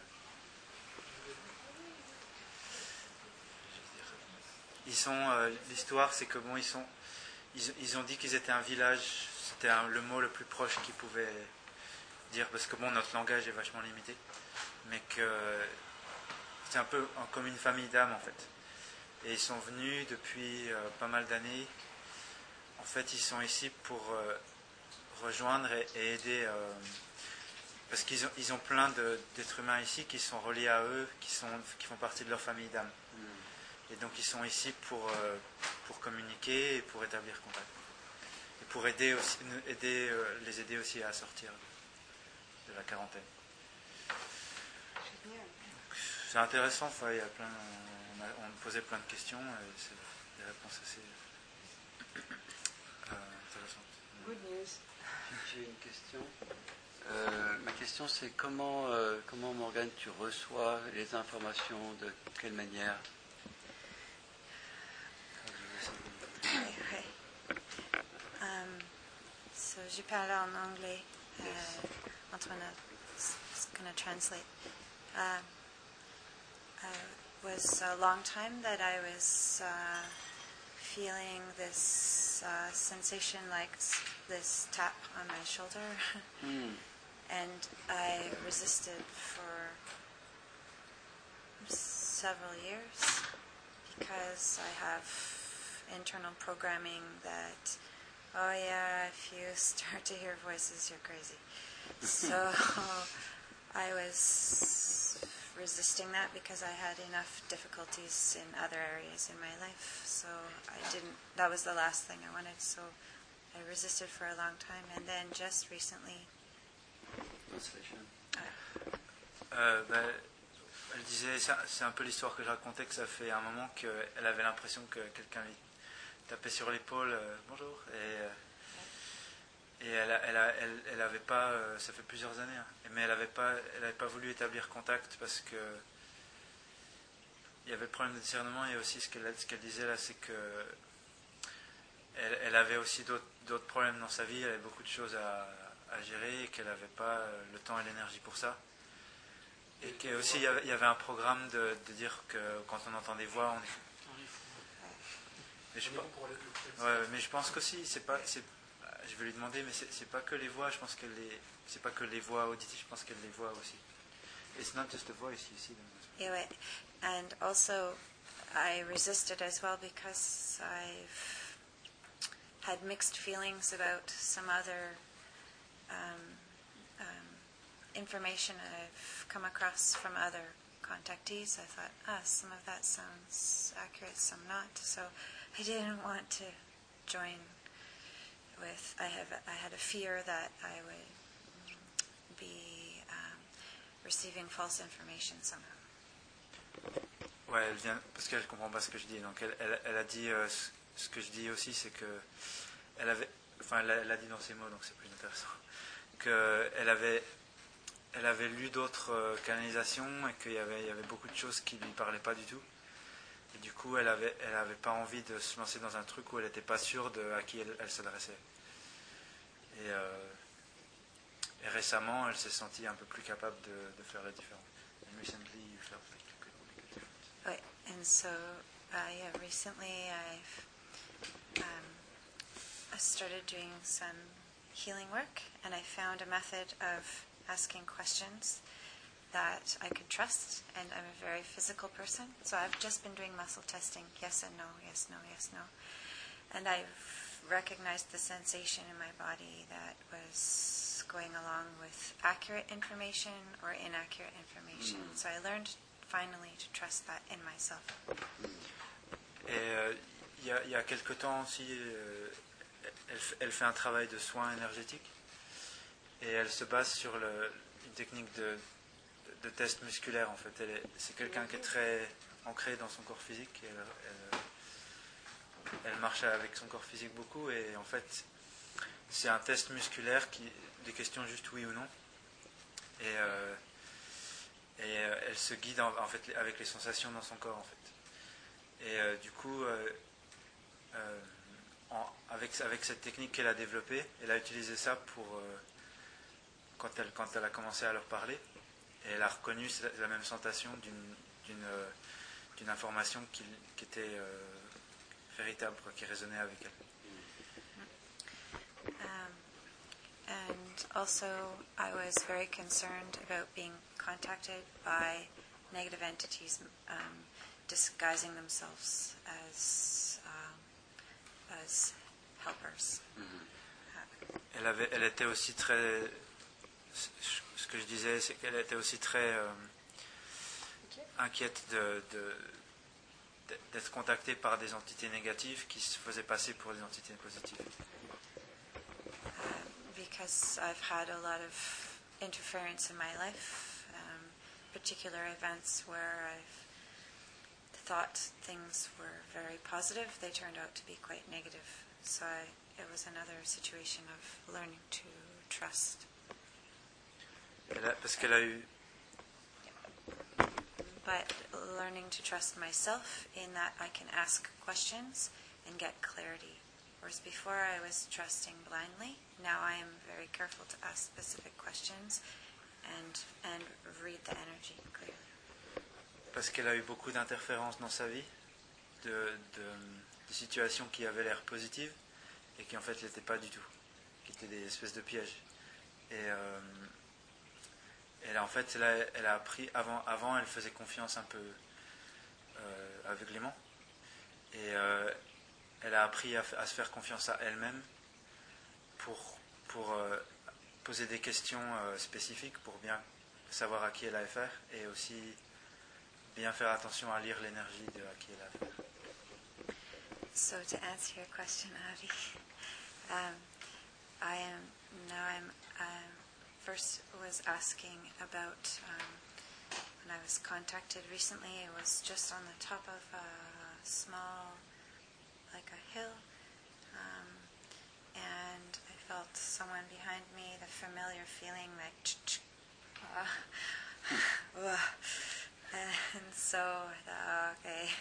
Ils sont. L'histoire, c'est que bon, ils ont dit qu'ils étaient un village. C'était le mot le plus proche qu'ils pouvaient dire, parce que bon, notre langage est vachement limité, mais que c'est un peu comme une famille d'âmes en fait. Et ils sont venus depuis pas mal d'années. En fait, ils sont ici pour rejoindre et aider, parce qu'ils ont plein d'êtres humains ici qui sont reliés à eux, qui font partie de leur famille d'âmes. Et donc ils sont ici pour communiquer et pour établir contact. et pour les aider aussi à sortir de la quarantaine. C'est intéressant, il y a on posait plein de questions et c'est des réponses assez intéressantes. Good news. J'ai une question. Ma question c'est comment Morgane tu reçois les informations, de quelle manière? Ouais. So je parle en anglais. Antoine is going to translate. It was a long time that I was feeling this sensation like this tap on my shoulder. And I resisted for several years because I have internal programming that, oh yeah, if you start to hear voices, you're crazy. So I was resisting that because I had enough difficulties in other areas in my life. So that was the last thing I wanted. So I resisted for a long time. And then just recently... Elle disait, c'est un peu l'histoire que je racontais, que ça fait un moment qu'elle avait l'impression que quelqu'un lui tapait sur l'épaule, bonjour, et elle avait pas, ça fait plusieurs années, hein, mais elle avait pas voulu établir contact parce que il y avait le problème de discernement, et aussi ce qu'elle disait là, c'est que elle avait aussi d'autres problèmes dans sa vie, elle avait beaucoup de choses à gérer, et qu'elle n'avait pas le temps et l'énergie pour ça. Et qu'aussi il y avait un programme de dire que quand on entend des voix, on est fou. Mais je pense qu'aussi, je vais lui demander, mais c'est pas que les voix, je pense c'est pas que les voix auditives, je pense qu'elle les voit aussi. It's not just a voice, you see them. Yeah, right. And also, I resisted as well because I've had mixed feelings about some other information I've come across from other contactees. I thought, some of that sounds accurate, some not. So I didn't want to join with. I had a fear that I would be receiving false information somehow. Ouais, elle vient parce qu'elle comprend pas ce que je dis. Donc elle a dit ce que je dis aussi, c'est que elle a dit dans ses mots, donc c'est plus intéressant. Elle avait lu d'autres canalisations et qu'il y avait beaucoup de choses qui lui parlaient pas du tout. Et du coup, elle avait pas envie de se lancer dans un truc où elle n'était pas sûre à qui elle s'adressait. Et récemment, elle s'est sentie un peu plus capable de faire la différence. And recently, you felt like you could make a difference. Right, and so recently I started doing some healing work, and I found a method of asking questions that I could trust, and I'm a very physical person, so I've just been doing muscle testing, yes and no, yes, no, yes, no, and I've recognized the sensation in my body that was going along with accurate information or inaccurate information, so I learned finally to trust that in myself. Et il y a quelque temps aussi, elle fait un travail de soins énergétiques, et elle se base sur une technique de test musculaire en fait. C'est quelqu'un qui est très ancré dans son corps physique. Elle marche avec son corps physique beaucoup, et en fait c'est un test musculaire des questions juste oui ou non. Et elle se guide en fait avec les sensations dans son corps en fait. Et du coup avec cette technique qu'elle a développée, elle a utilisé ça pour quand elle a commencé à leur parler, et elle a reconnu la même sensation d'une information qui était véritable, qui résonnait avec elle. And also, I was very concerned about being contacted by negative entities disguising themselves as helpers. Elle était aussi très... Ce que je disais, c'est qu'elle était aussi très inquiète d'être contactée par des entités négatives qui se faisaient passer pour des entités positives. because I've had a lot of interference in my life, particular events where I've thought things were very positive, they turned out to be quite negative. So it was another situation of learning to trust. Parce qu'elle a eu, But learning to trust myself in that I can ask questions and get clarity. Whereas before I was trusting blindly, now I am very careful to ask specific questions and read the energy clearly. parce qu'elle a eu beaucoup d'interférences dans sa vie, de situations qui avaient l'air positives et qui en fait l'étaient pas du tout, qui étaient des espèces de pièges. Et là, en fait, là, elle a appris. Avant, elle faisait confiance un peu aveuglément, et elle a appris à se faire confiance à elle-même pour poser des questions spécifiques pour bien savoir à qui elle a affaire et aussi bien faire attention à lire l'énergie de à qui elle a affaire. So to answer your question, Adi, I'm first was asking about when I was contacted recently. It was just on the top of a small, like a hill, and I felt someone behind me. The familiar feeling, like, and so I thought, okay.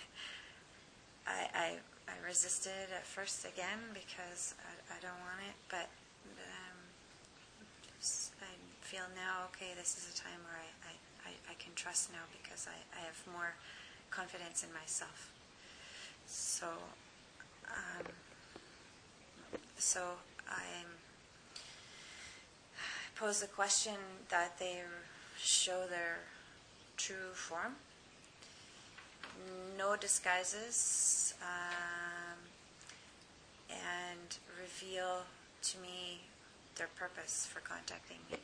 I resisted at first again because I don't want it, but I feel now, okay, this is a time where I can trust now because I have more confidence in myself. So I pose the question that they show their true form. No disguises, and reveal to me their purpose for contacting me.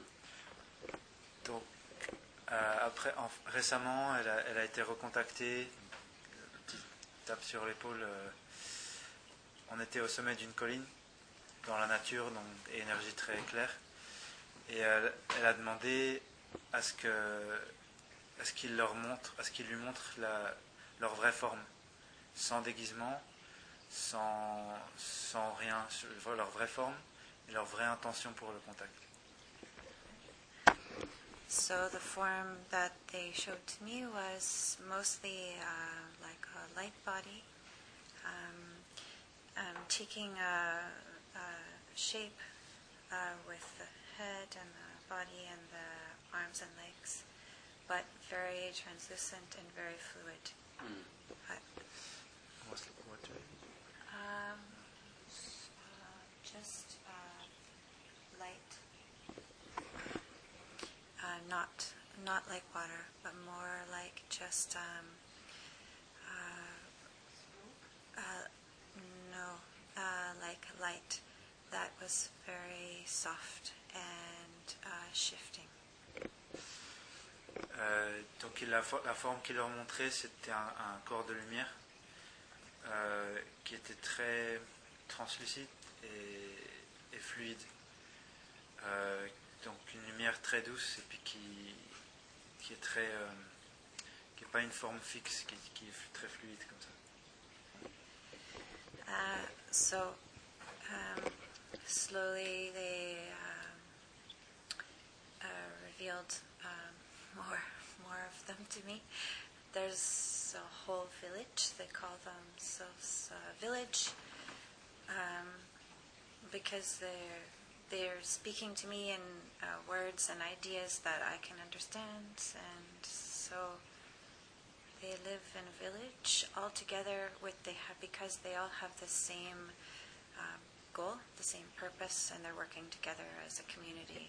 Donc, récemment, elle a été recontactée. Petite tape sur l'épaule. On était au sommet d'une colline, dans la nature, donc énergie très claire, et elle a demandé à ce qu'il lui montre leur vraie forme, sans déguisement, sans rien, leur vraie forme et leur vraie intention pour le contact. So the form that they showed to me was mostly like a light body, taking a shape with the head and the body and the arms and legs, but very translucent and very fluid. Just light, not like water, but more like just like light that was very soft and shifting. Donc la forme qu'il leur montrait, c'était un corps de lumière qui était très translucide et fluide. Donc une lumière très douce et puis qui est très qui n'est pas une forme fixe, qui est très fluide comme ça. So slowly they revealed more of them to me. There's a whole village. They call themselves a village because they're speaking to me in words and ideas that I can understand, and so they live in a village all together because they all have the same goal, the same purpose, and they're working together as a community.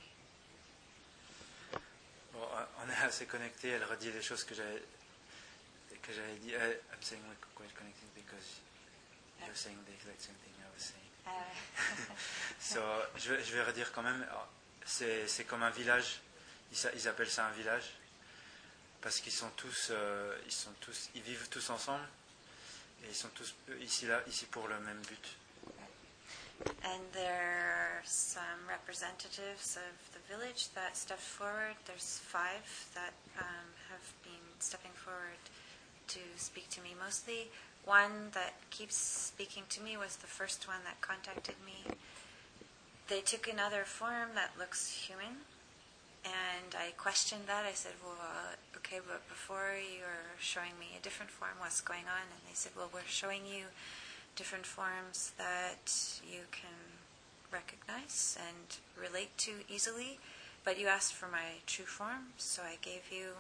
Bon, on est assez connectés. Elle redit les choses que j'avais dit. I'm saying we're quite connected because you're saying the exact same thing I was saying. So, je vais redire quand même. C'est comme un village. Ils appellent ça un village parce qu'ils ils vivent tous ensemble et ils sont tous ici pour le même but. And there are some representatives of the village that stepped forward. There's 5 that have been stepping forward to speak to me mostly. One that keeps speaking to me was the first one that contacted me. They took another form that looks human, and I questioned that. I said, well, okay, but before you were showing me a different form, what's going on? And they said, well, we're showing you different forms that you can recognize and relate to easily, but you asked for my true form, so I gave you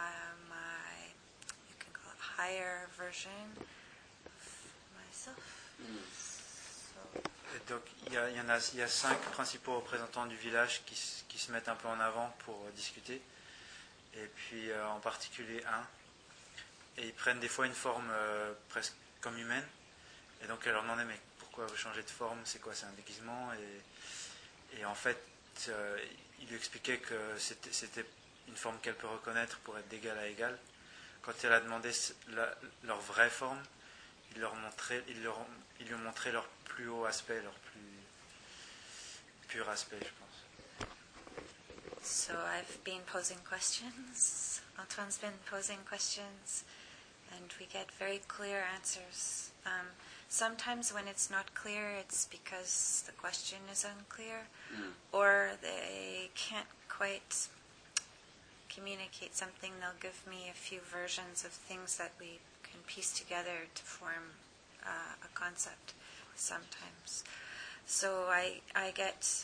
my, you can call it higher version of myself. So, Et donc il y a 5 principaux représentants du village qui se mettent un peu en avant pour discuter, et puis en particulier un, et ils prennent des fois une forme presque comme humaine, et donc elle leur demandait mais pourquoi vous changez de forme, c'est quoi, c'est un déguisement, et en fait il lui expliquait que c'était une forme qu'elle peut reconnaître pour être d'égal à égal. Quand elle a demandé leur vraie forme, il lui ont montré leur plus haut aspect, leur plus pur aspect, je pense. So I've been posing questions. Antoine's been posing questions, and we get very clear answers. Sometimes when it's not clear, it's because the question is unclear, or they can't quite communicate something. They'll give me a few versions of things that we can piece together to form a concept sometimes. So I get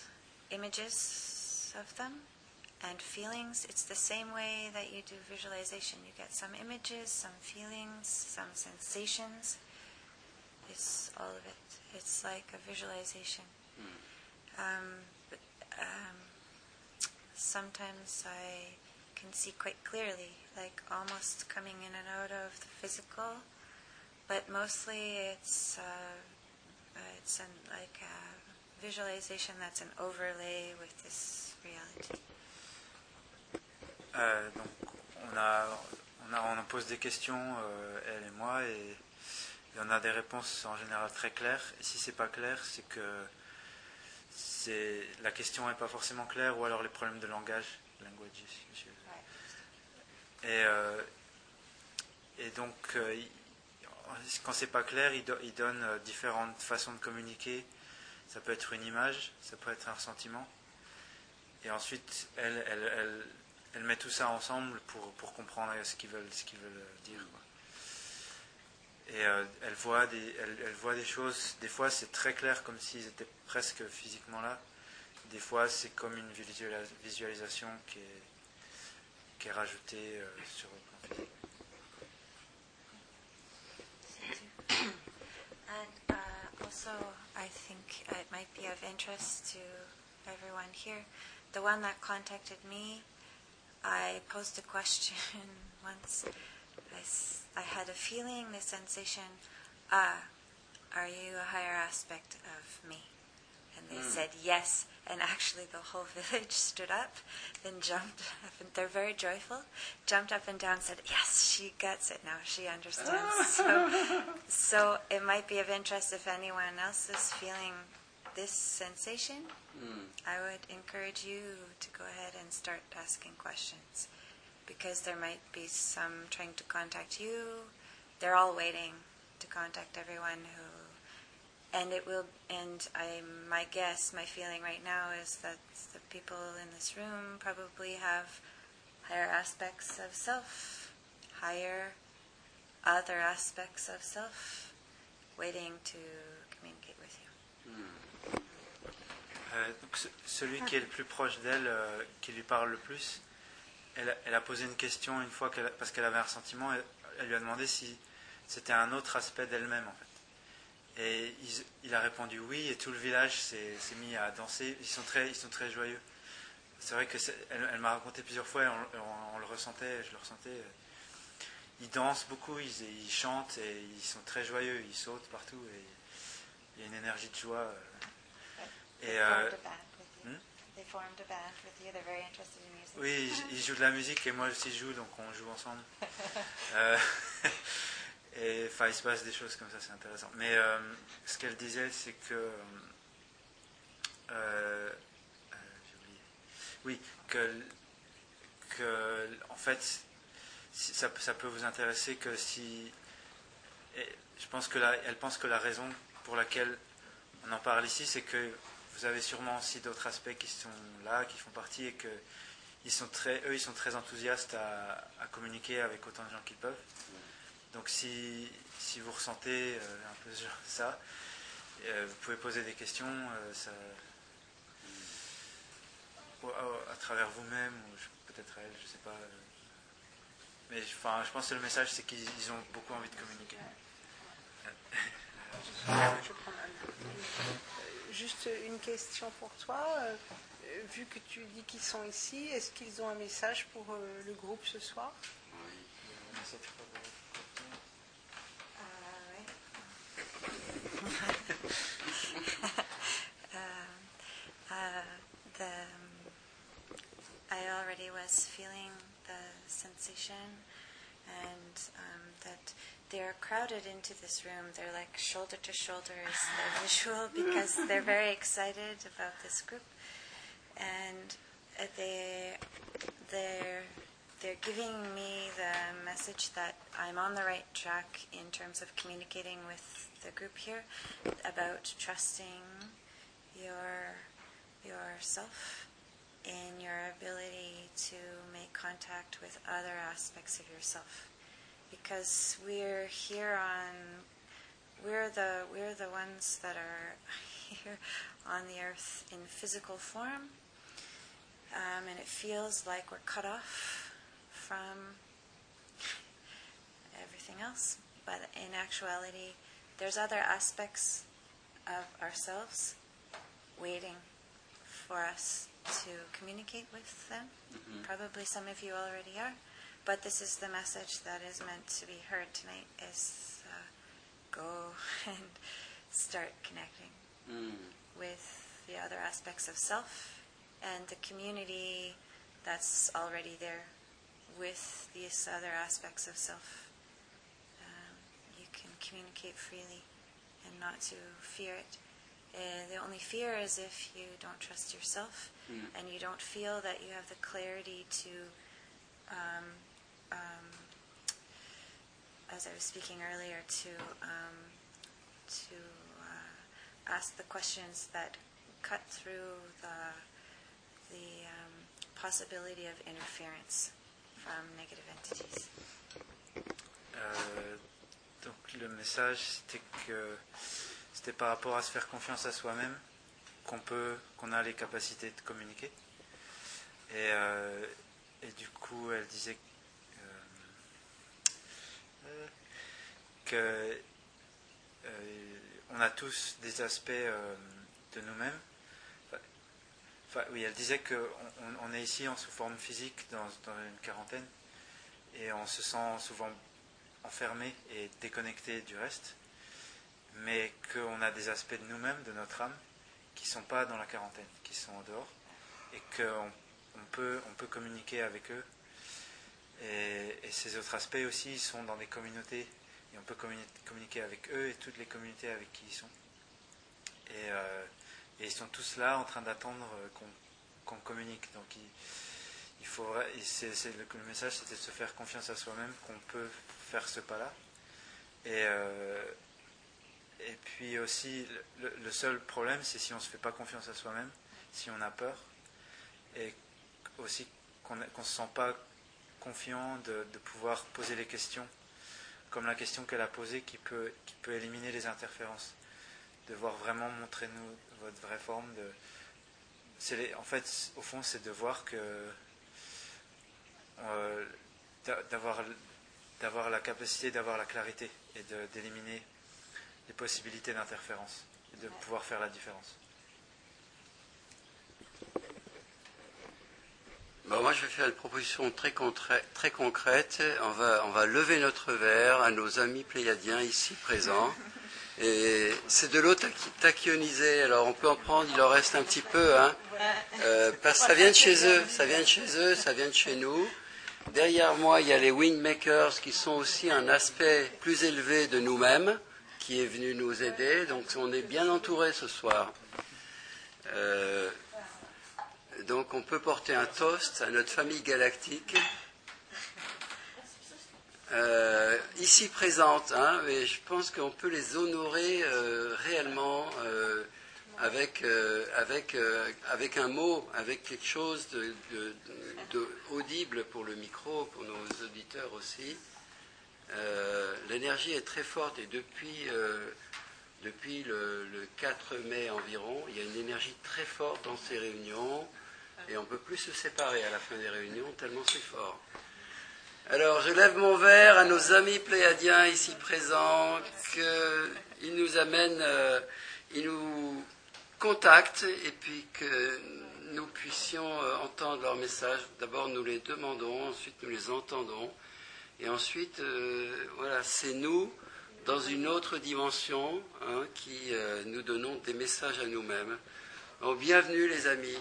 images of them and feelings. It's the same way that you do visualization. You get some images, some feelings, some sensations. It's all of it. It's like a visualization. Sometimes I can see quite clearly, like almost coming in and out of the physical, but mostly it's like a visualization that's an overlay with this reality. Donc on pose des questions, elle et moi, et on a des réponses en général très claires. Et si c'est pas clair, c'est que la question n'est pas forcément claire, ou alors les problèmes de langage, language issues. Et donc quand c'est pas clair, il donne différentes façons de communiquer. Ça peut être une image, ça peut être un sentiment, et ensuite elle met tout ça ensemble pour comprendre ce qu'ils veulent dire, quoi. Et elle voit des choses. Des fois c'est très clair, comme s'ils étaient presque physiquement là. Des fois c'est comme une visualisation qui est rajoutée sur le plan physique. And also, I think it might be of interest to everyone here. The one that contacted me, I posed a question once. I had a feeling, the sensation, are you a higher aspect of me? And they said yes. And actually the whole village stood up, then jumped up, and they're very joyful, jumped up and down, said, yes, she gets it now, she understands. So it might be of interest if anyone else is feeling this sensation. I would encourage you to go ahead and start asking questions, because there might be some trying to contact you. They're all waiting to contact everyone who... And my guess, my feeling right now is that the people in this room probably have higher aspects of self, other aspects of self, waiting to communicate with you. Donc celui qui est le plus proche d'elle, qui lui parle le plus, elle a posé une question une fois, parce qu'elle avait un ressentiment, elle lui a demandé si c'était un autre aspect d'elle-même, en fait. Et il a répondu oui, et tout le village s'est mis à danser. Ils sont très joyeux. C'est vrai que elle m'a raconté plusieurs fois, et on le ressentait, je le ressentais. Ils dansent beaucoup, ils chantent, et ils sont très joyeux, ils sautent partout, et il y a une énergie de joie. They formed a band with you. They formed a band with you. They're very interested in music. Oui, ils jouent de la musique, et moi aussi je joue, donc on joue ensemble. Et enfin, il se passe des choses comme ça, c'est intéressant. Mais ce qu'elle disait, c'est que j'ai oublié. Oui, que en fait, ça peut vous intéresser que si... Je pense que elle pense que la raison pour laquelle on en parle ici, c'est que vous avez sûrement aussi d'autres aspects qui sont là, qui font partie, et que ils sont très enthousiastes à communiquer avec autant de gens qu'ils peuvent. Donc si vous ressentez un peu ça, vous pouvez poser des questions à travers vous-même, ou peut-être elle, je sais pas. Mais je pense que le message, c'est qu'ils ont beaucoup envie de communiquer. Juste une question pour toi. Vu que tu dis qu'ils sont ici, est-ce qu'ils ont un message pour le groupe ce soir? I already was feeling the sensation, and that they're crowded into this room. They're like shoulder to shoulder is the visual, because they're very excited about this group, and they're giving me the message that I'm on the right track in terms of communicating with the group here about trusting yourself in your ability to make contact with other aspects of yourself, because we're the ones that are here on the earth in physical form, and it feels like we're cut off from everything else, but in actuality there's other aspects of ourselves waiting for us to communicate with them. Mm-hmm. Probably some of you already are, but this is the message that is meant to be heard tonight, is go and start connecting with the other aspects of self and the community that's already there with these other aspects of self. You can communicate freely and not to fear it. The only fear is if you don't trust yourself and you don't feel that you have the clarity to, as I was speaking earlier, to ask the questions that cut through the possibility of interference from negative entities. Donc le message, c'était par rapport à se faire confiance à soi-même qu'on a les capacités de communiquer, et du coup elle disait que on a tous des aspects de nous-mêmes. Oui, elle disait qu'on est ici sous forme physique dans une quarantaine, et on se sent souvent enfermé et déconnecté du reste, mais qu'on a des aspects de nous-mêmes, de notre âme, qui ne sont pas dans la quarantaine, qui sont en dehors, et qu'on peut communiquer avec eux. Et ces autres aspects aussi, ils sont dans des communautés, et on peut communiquer avec eux et toutes les communautés avec qui ils sont. Et ils sont tous là en train d'attendre qu'on communique. Donc il faut, le message, c'était de se faire confiance à soi-même, qu'on peut faire ce pas-là. Et puis aussi, le seul problème, c'est si on ne se fait pas confiance à soi-même, si on a peur, et aussi qu'on ne se sent pas confiant de pouvoir poser les questions, comme la question qu'elle a posée, qui peut éliminer les interférences. De voir vraiment, montrez-nous votre vraie forme. En fait, au fond, c'est de voir que d'avoir la capacité, d'avoir la clarité, et d'éliminer les possibilités d'interférence, et de pouvoir faire la différence. Bon, moi, je vais faire une proposition très concrète. On va lever notre verre à nos amis pléiadiens ici présents. Et c'est de l'eau tachyonisée, alors on peut en prendre, il en reste un petit peu, hein, parce que ça vient de chez eux, ça vient de chez nous. Derrière moi, il y a les Windmakers qui sont aussi un aspect plus élevé de nous-mêmes, qui est venu nous aider, donc on est bien entourés ce soir. Donc on peut porter un toast à notre famille galactique, ici présente, hein, mais je pense qu'on peut les honorer réellement avec un mot, avec quelque chose de audible pour le micro, pour nos auditeurs aussi. L'énergie est très forte et depuis le 4 mai environ, il y a une énergie très forte dans ces réunions et on ne peut plus se séparer à la fin des réunions tellement c'est fort. Alors je lève mon verre à nos amis pléiadiens ici présents, qu'ils nous amènent, ils nous contactent et puis que nous puissions entendre leurs messages. D'abord nous les demandons, ensuite nous les entendons et ensuite voilà, c'est nous dans une autre dimension qui nous donnons des messages à nous-mêmes. Alors, bienvenue les amis.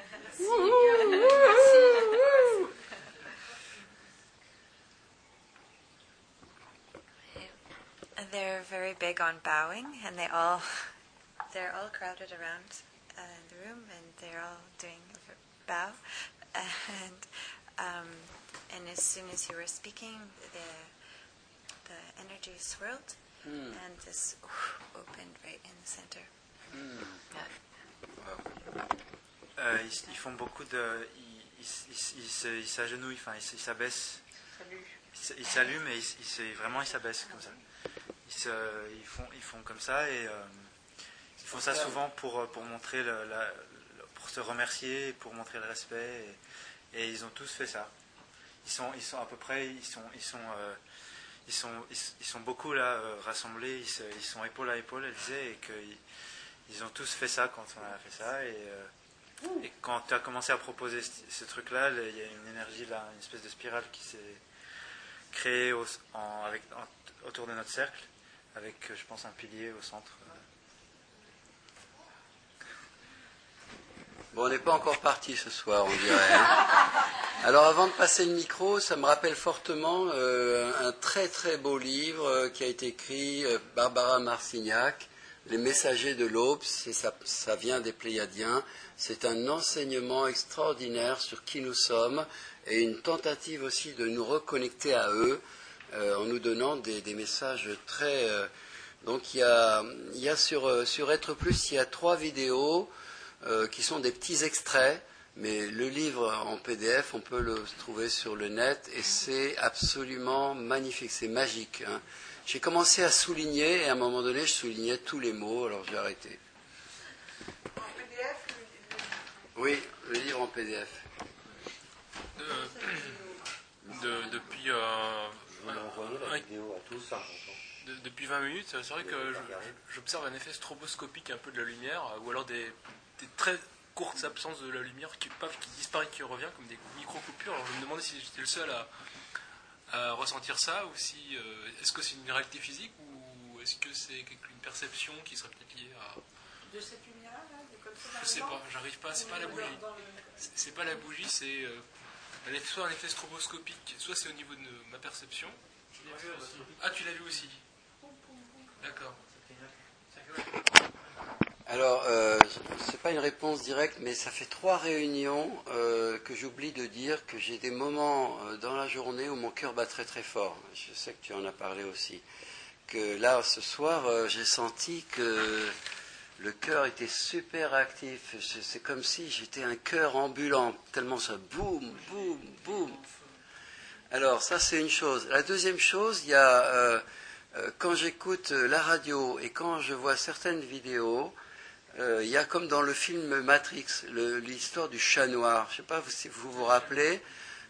And they're very big on bowing, and they're all crowded around the room, and they're all doing a bow. And as soon as you were speaking, the energy swirled, and this opened right in the center. Ils font beaucoup de... Ils s'agenouillent, enfin ils s'abaissent. Ils s'allument et vraiment ils s'abaissent comme ça. Ils font comme ça et ils font ça souvent pour montrer pour se remercier, pour montrer le respect et ils ont tous fait ça. Ils sont à peu près ils sont beaucoup là rassemblés, ils sont épaule à épaule, elle disait, et qu'ils ont tous fait ça quand on a fait ça et quand tu as commencé à proposer ce truc là, il y a une énergie là, une espèce de spirale qui s'est créée autour de notre cercle avec je pense un pilier au centre. Bon, on n'est pas encore parti ce soir, on dirait. Hein. Alors, avant de passer le micro, ça me rappelle fortement un très très beau livre qui a été écrit Barbara Marcignac, Les Messagers de l'Aube. Ça vient des Pléiadiens. C'est un enseignement extraordinaire sur qui nous sommes et une tentative aussi de nous reconnecter à eux en nous donnant des messages très... Donc, il y a sur Être Plus, il y a 3 vidéos qui sont des petits extraits, mais le livre en PDF, on peut le trouver sur le net et c'est absolument magnifique, c'est magique. Hein. J'ai commencé à souligner et à un moment donné, je soulignais tous les mots, alors j'ai arrêté. En PDF Oui, le livre en PDF. Depuis depuis 20 minutes, c'est vrai que j'observe un effet stroboscopique un peu de la lumière, ou alors des très courtes absences de la lumière qui disparaît, qui revient, comme des micro-coupures. Alors je me demandais si j'étais le seul à ressentir ça, ou si est-ce que c'est une réalité physique, ou est-ce que c'est une perception qui serait peut-être liée à... de cette lumière-là, comme ça. Je sais pas, j'arrive pas, c'est pas la bougie. C'est pas la bougie, c'est soit un effet stroboscopique, soit c'est au niveau de ma perception. Ah, tu l'as vu aussi. D'accord. Alors, c'est pas une réponse directe, mais ça fait 3 réunions que j'oublie de dire que j'ai des moments dans la journée où mon cœur bat très très fort. Je sais que tu en as parlé aussi. Que là, ce soir, j'ai senti que le cœur était super actif. C'est comme si j'étais un cœur ambulant, tellement ça boum, boum, boum. Alors, ça c'est une chose. La deuxième chose, il y a quand j'écoute la radio et quand je vois certaines vidéos, il y a comme dans le film Matrix, l'histoire du chat noir. Je ne sais pas si vous vous rappelez,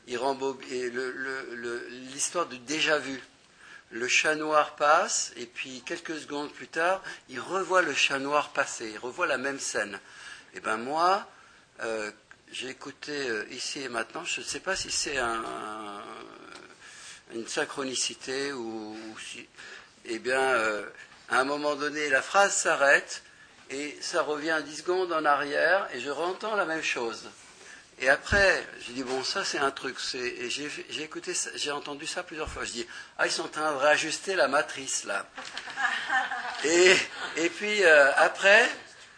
l'histoire du déjà-vu. Le chat noir passe, et puis quelques secondes plus tard, il revoit le chat noir passer, il revoit la même scène. Et bien moi, j'ai écouté ici et maintenant, je ne sais pas si c'est une synchronicité ou si... Eh bien, à un moment donné, la phrase s'arrête, et ça revient 10 secondes en arrière, et je entends la même chose. Et après, j'ai dit, bon, ça c'est un truc. Et j'ai écouté ça, j'ai entendu ça plusieurs fois. Je dis, ils sont en train de réajuster la matrice, là. Et puis, après,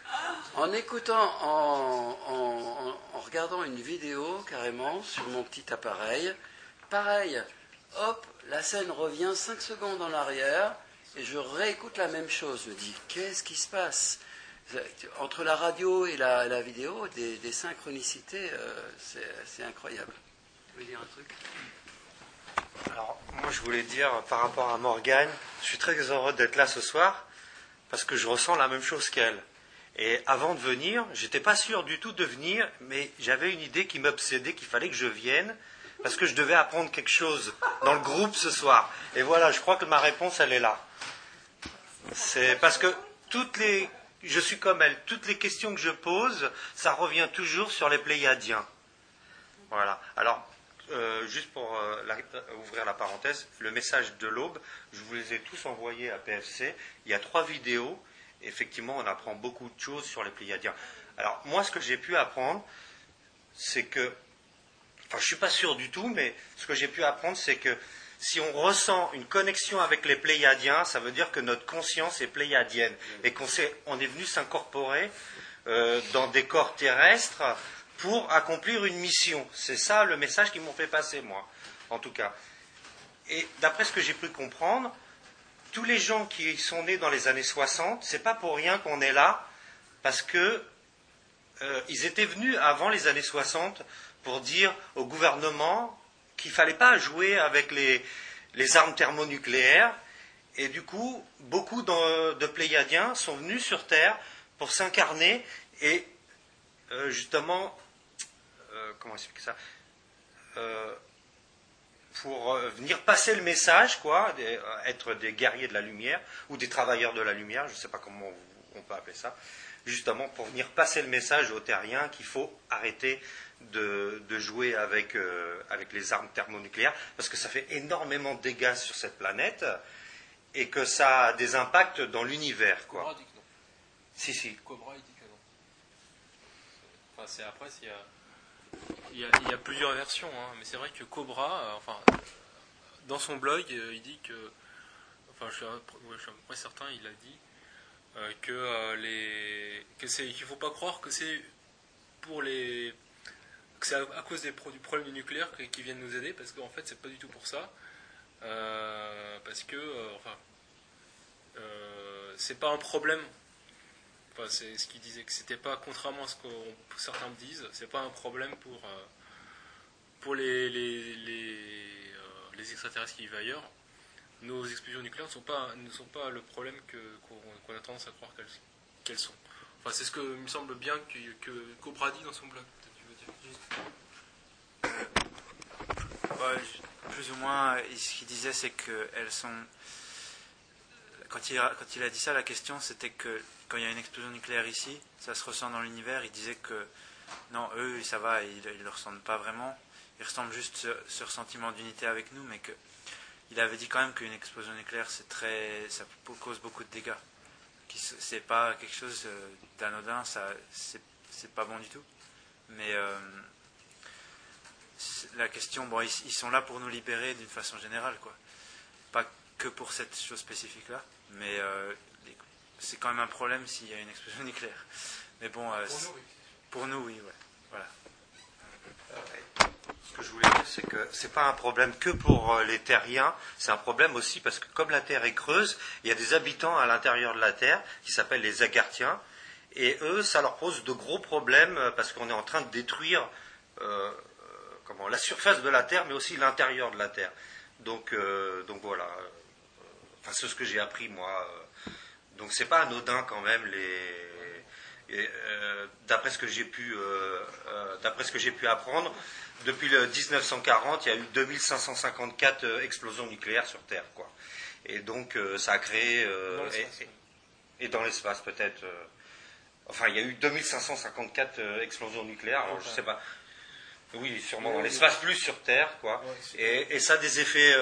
En écoutant, en regardant une vidéo carrément sur mon petit appareil, pareil, hop, la scène revient 5 secondes en arrière et je réécoute la même chose. Je me dis, qu'est-ce qui se passe? Entre la radio et la vidéo, des synchronicités, c'est incroyable. Vous voulez dire un truc? Alors, moi, je voulais dire, par rapport à Morgane, je suis très heureux d'être là ce soir, parce que je ressens la même chose qu'elle. Et avant de venir, j'étais pas sûr du tout de venir, mais j'avais une idée qui m'obsédait, qu'il fallait que je vienne, parce que je devais apprendre quelque chose dans le groupe ce soir. Et voilà, je crois que ma réponse, elle est là. C'est parce que je suis comme elle, toutes les questions que je pose, ça revient toujours sur les Pléiadiens. Voilà. Alors, juste pour ouvrir la parenthèse, le message de l'aube, je vous les ai tous envoyés à PFC. Il y a 3 vidéos. Effectivement, on apprend beaucoup de choses sur les Pléiadiens. Alors, moi, ce que j'ai pu apprendre, c'est que, enfin, je ne suis pas sûr du tout, mais ce que j'ai pu apprendre, c'est que si on ressent une connexion avec les Pléiadiens, ça veut dire que notre conscience est pléiadienne et on est venu s'incorporer dans des corps terrestres pour accomplir une mission. C'est ça le message qu'ils m'ont fait passer, moi, en tout cas. Et d'après ce que j'ai pu comprendre, tous les gens qui sont nés dans les années 60, c'est pas pour rien qu'on est là, parce que ils étaient venus avant les années 60 pour dire au gouvernement qu'il ne fallait pas jouer avec les armes thermonucléaires. Et du coup, beaucoup de Pléiadiens sont venus sur Terre pour s'incarner et justement, comment expliquer ça, pour venir passer le message, quoi, être des guerriers de la lumière ou des travailleurs de la lumière, je ne sais pas comment on peut appeler ça, justement pour venir passer le message aux terriens qu'il faut arrêter de jouer avec les armes thermonucléaires, parce que ça fait énormément de dégâts sur cette planète et que ça a des impacts dans l'univers, quoi. Cobra dit que non. Si. Cobra, il dit que non. Enfin, c'est après, il y a plusieurs versions, hein, mais c'est vrai que Cobra, dans son blog, il dit que, je suis à peu près certain, il a dit qu'il ne faut pas croire que c'est que c'est à cause du problème du nucléaire qu'ils viennent nous aider, parce qu'en fait c'est pas du tout pour ça, parce que c'est pas un problème. Enfin, c'est ce qu'il disait, que c'était pas, contrairement à ce que certains me disent, c'est pas un problème pour les extraterrestres qui vivent ailleurs. Nos explosions nucléaires ne sont pas le problème qu'on a tendance à croire qu'elles sont. Enfin, c'est ce que il me semble bien que Cobra dit dans son blog. Ouais, plus ou moins, ce qu'il disait, c'est qu'elles sont... Quand il a dit ça, la question, c'était que quand il y a une explosion nucléaire ici, ça se ressent dans l'univers. Il disait que non, eux, ça va, ils ne le ressentent pas vraiment. Ils ressentent juste ce ressentiment d'unité avec nous, mais il avait dit quand même qu'une explosion nucléaire, ça cause beaucoup de dégâts. C'est pas quelque chose d'anodin, c'est pas bon du tout. Mais la question, bon, ils sont là pour nous libérer d'une façon générale, quoi. Pas que pour cette chose spécifique-là, mais c'est quand même un problème s'il y a une explosion nucléaire. Mais bon, pour nous, oui, ouais. Voilà. Ce que je voulais dire, c'est que c'est pas un problème que pour les terriens, c'est un problème aussi parce que comme la Terre est creuse, il y a des habitants à l'intérieur de la Terre qui s'appellent les Agarthiens, et eux, ça leur pose de gros problèmes parce qu'on est en train de détruire la surface de la Terre, mais aussi l'intérieur de la Terre. Donc voilà. Enfin, c'est ce que j'ai appris moi. Donc c'est pas anodin quand même d'après ce que j'ai pu apprendre. Depuis le 1940, il y a eu 2554 explosions nucléaires sur Terre, quoi. Et donc ça a créé et dans l'espace peut-être. Il y a eu 2554 explosions nucléaires. Alors, je sais pas. Oui, sûrement dans l'espace, plus sur Terre, quoi. Et ça a des effets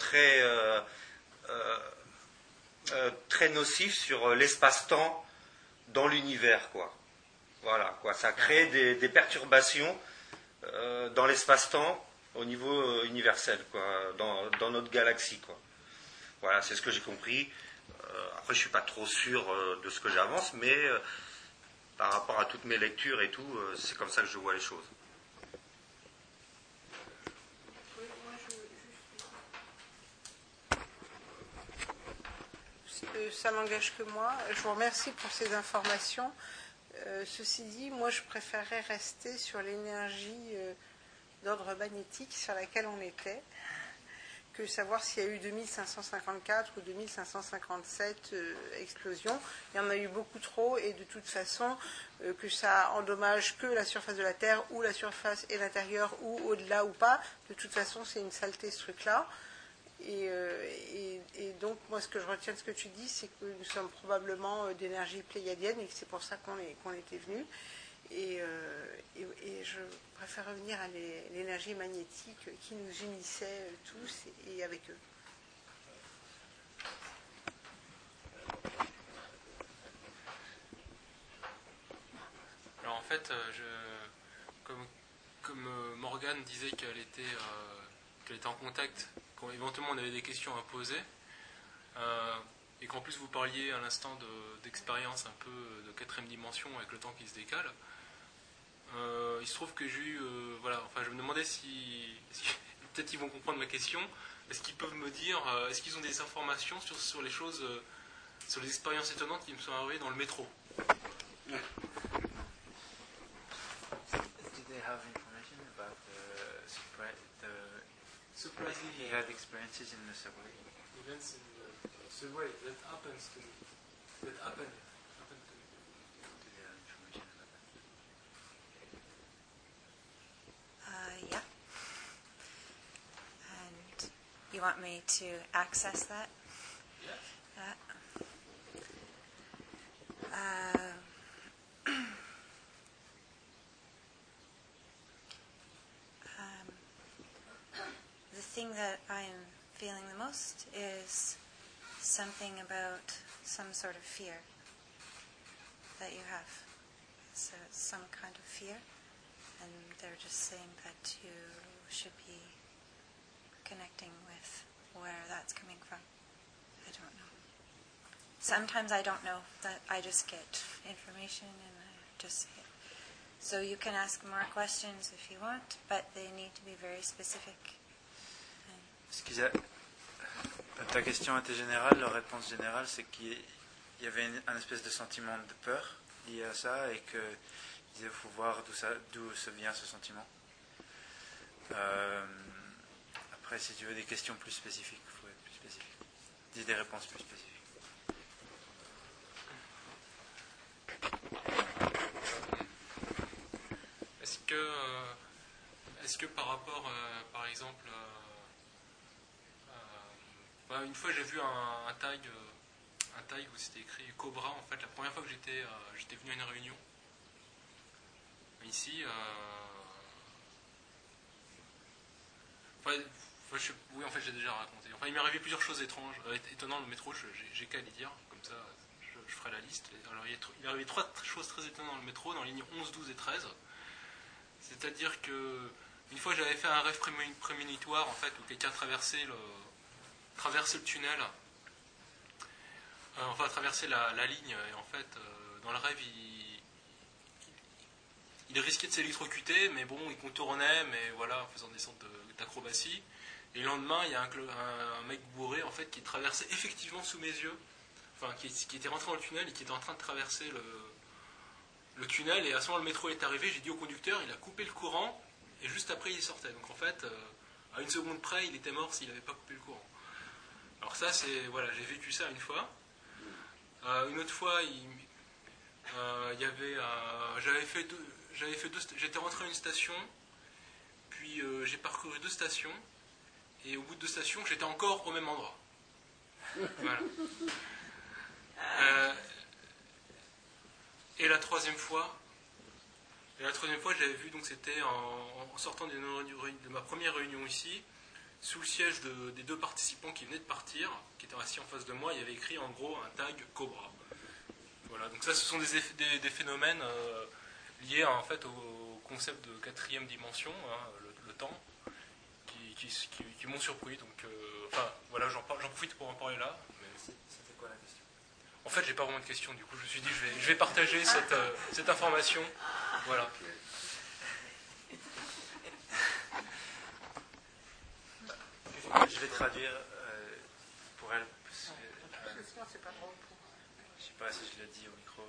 très nocifs sur l'espace-temps dans l'univers, quoi. Voilà, quoi. Ça crée des perturbations dans l'espace-temps au niveau universel, quoi, dans notre galaxie, quoi. Voilà, c'est ce que j'ai compris. Après, je suis pas trop sûr de ce que j'avance, mais par rapport à toutes mes lectures et tout, c'est comme ça que je vois les choses. Ça n'engage que moi. Je vous remercie pour ces informations. Ceci dit, moi je préférerais rester sur l'énergie d'ordre magnétique sur laquelle on était, que savoir s'il y a eu 2554 ou 2557 explosions. Il y en a eu beaucoup trop et de toute façon, que ça endommage que la surface de la Terre ou la surface et l'intérieur ou au-delà ou pas, de toute façon c'est une saleté ce truc-là. Et donc moi ce que je retiens de ce que tu dis, c'est que nous sommes probablement d'énergie pléiadienne et que c'est pour ça qu'on était venus. Et je préfère revenir à l'énergie magnétique qui nous unissait tous et avec eux. Alors en fait, comme Morgane disait qu'elle était en contact, quand éventuellement on avait des questions à poser, et qu'en plus vous parliez à l'instant d'expérience un peu de quatrième dimension avec le temps qui se décale, il se trouve que j'ai eu, je me demandais si peut-être ils vont comprendre ma question. Est-ce qu'ils peuvent me dire, est-ce qu'ils ont des informations sur les choses, sur les expériences étonnantes qui me sont arrivées dans le métro? Do they have information about the Surprising he had experiences in the subway? events in the subway that happens to me. That happened to me. Do they have information about that? Yeah. And you want me to access that? Yes. The thing that I am feeling the most is something about some sort of fear that you have. So it's some kind of fear, and they're just saying that you should be connecting with where that's coming from. I don't know. Sometimes I don't know, that I just get information and I just say it. So you can ask more questions if you want, but they need to be very specific. Ta question était générale, leur réponse générale, c'est qu'il y avait un espèce de sentiment de peur lié à ça et qu'il faut voir d'où se vient ce sentiment. Après, si tu veux des questions plus spécifiques, il faut être plus spécifique. Dis des réponses plus spécifiques. Est-ce que par rapport, par exemple, une fois j'ai vu un tag où c'était écrit Cobra. En fait, la première fois que j'étais venu à une réunion ici, oui, en fait, j'ai déjà raconté. Enfin, il m'est arrivé plusieurs choses étranges, étonnantes dans le métro. J'ai qu'à les dire, comme ça, je ferai la liste. Alors, il est arrivé 3 choses très étonnantes dans le métro, dans les lignes 11, 12 et 13. C'est-à-dire que une fois, j'avais fait un rêve prémonitoire, en fait, où quelqu'un traversait le tunnel, traversait la ligne, et en fait, dans le rêve, il risquait de s'électrocuter, mais bon, il contournait, mais voilà, en faisant des sortes d'acrobatie. Et le lendemain, il y a un mec bourré, en fait, qui traversait effectivement sous mes yeux, enfin, qui était rentré dans le tunnel et qui était en train de traverser le tunnel. Et à ce moment, le métro est arrivé, j'ai dit au conducteur, il a coupé le courant, et juste après, il sortait. Donc en fait, à une seconde près, il était mort s'il n'avait pas coupé le courant. Alors ça, j'ai vécu ça une fois. Une autre fois, j'étais rentré à une station, puis j'ai parcouru 2 stations, et au bout de 2 stations, j'étais encore au même endroit. Voilà. Et la troisième fois, j'avais vu, donc c'était en sortant de ma première réunion ici, sous le siège des 2 participants qui venaient de partir, qui étaient assis en face de moi, il y avait écrit en gros un tag Cobra. Voilà, donc ça, ce sont des phénomènes liés en fait au concept de quatrième dimension, le temps, qui m'ont surpris. Donc, voilà, j'en profite pour en parler là. Mais c'était quoi la question? En fait, j'ai pas vraiment de questions, du coup, je me suis dit, je vais partager cette information. Voilà. Je vais traduire pour elle. Parce que, je sais pas si je le dis au micro.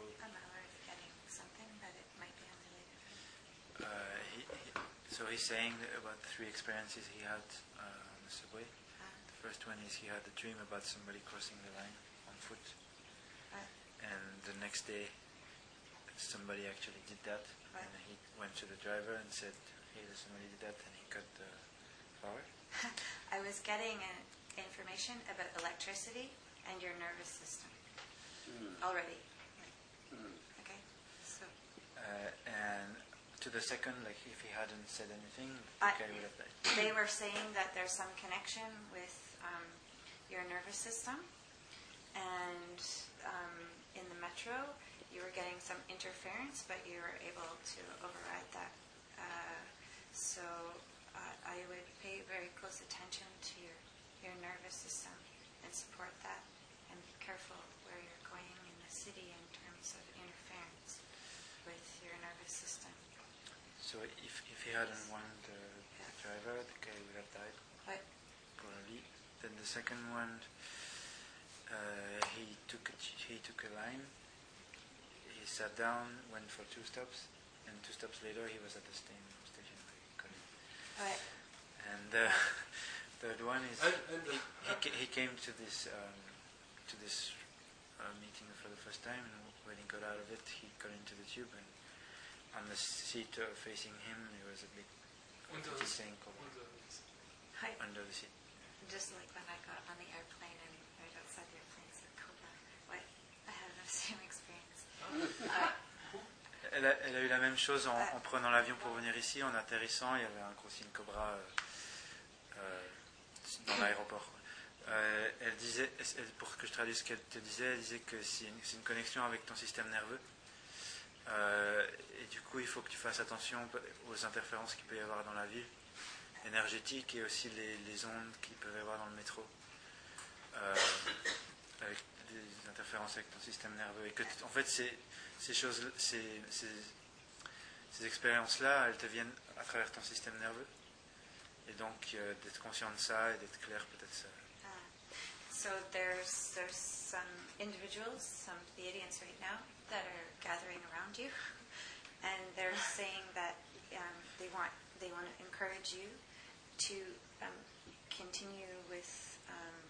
So he's saying about 3 experiences he had on the subway. The first one is he had a dream about somebody crossing the line on foot. And the next day somebody actually did that. And he went to the driver and said, hey, somebody did that, and he cut the flower. I was getting information about electricity and your nervous system already. Okay, so And to the second, like if he hadn't said anything, I- the guy would have died. they were saying that there's some connection with your nervous system, and in the metro, you were getting some interference, but you were able to override that. So I would pay very close attention to your nervous system and support that, and be careful where you're going in the city in terms of interference with your nervous system. So if he hadn't warned the driver, the guy would have died. But Probably. Then the second one, he took a line. He sat down, went for 2 stops, and 2 stops later he was at the station. but And the third one is he came to this meeting for the first time, and when he got out of it, he got into the tube, and on the seat facing him, there was a big saying I, under the seat. just like when I got on the airplane and right outside the airplane said Cobra. What? I had the same experience. Elle a eu la même chose en prenant l'avion pour venir ici. En atterrissant, il y avait un gros signe Cobra dans l'aéroport. Elle disait, pour que je traduise ce qu'elle te disait, elle disait que c'est une connexion avec ton système nerveux. Et du coup, il faut que tu fasses attention aux interférences qu'il peut y avoir dans la ville, énergétiques, et aussi les ondes qu'il peut y avoir dans le métro, avec des interférences avec ton système nerveux. Et que, en fait, ces choses, ces expériences-là, elles te viennent à travers ton système nerveux. Et donc, d'être conscient de ça et d'être clair, peut-être ça. So there's some individuals, some of the audience right now that are gathering around you, and they're saying that they want to encourage you to continue with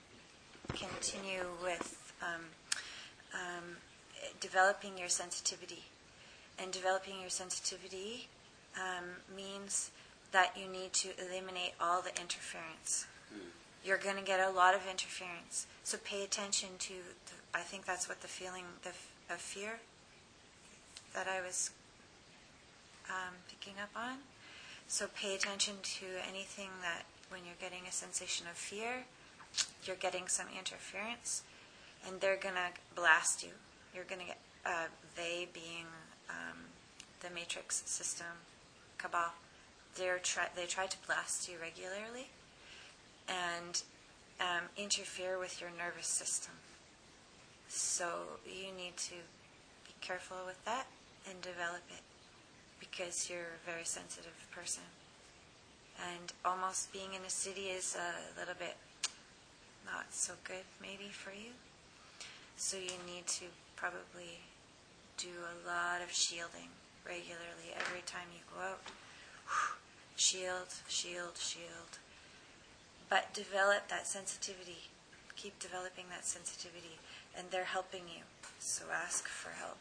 developing your sensitivity, and developing your sensitivity means that you need to eliminate all the interference. You're going to get a lot of interference. So pay attention to, I think that's what the feeling of fear that I was picking up on. So pay attention to anything that when you're getting a sensation of fear, you're getting some interference, and they're going to blast you. You're going to get, they being the matrix system, Cabal, they try to blast you regularly and interfere with your nervous system. So you need to be careful with that and develop it, because you're a very sensitive person. And almost being in a city is a little bit not so good maybe for you. So you need to probably do a lot of shielding regularly every time you go out. Shield, shield, shield. But develop that sensitivity. Keep developing that sensitivity. And they're helping you. So ask for help.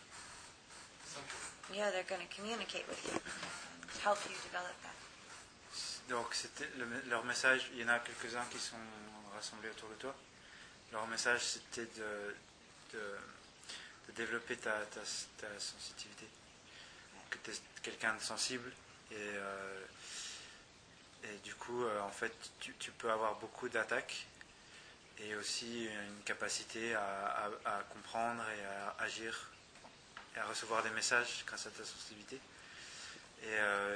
Yeah, they're going to communicate with you and help you develop that. Donc c'était leur message, il y en a quelques-uns qui sont rassemblés autour de toi. Leur message, c'était de développer ta sensitivité. Que tu es quelqu'un de sensible, et du coup, en fait, tu peux avoir beaucoup d'attaques et aussi une capacité à comprendre et à agir et à recevoir des messages grâce à ta sensibilité. Et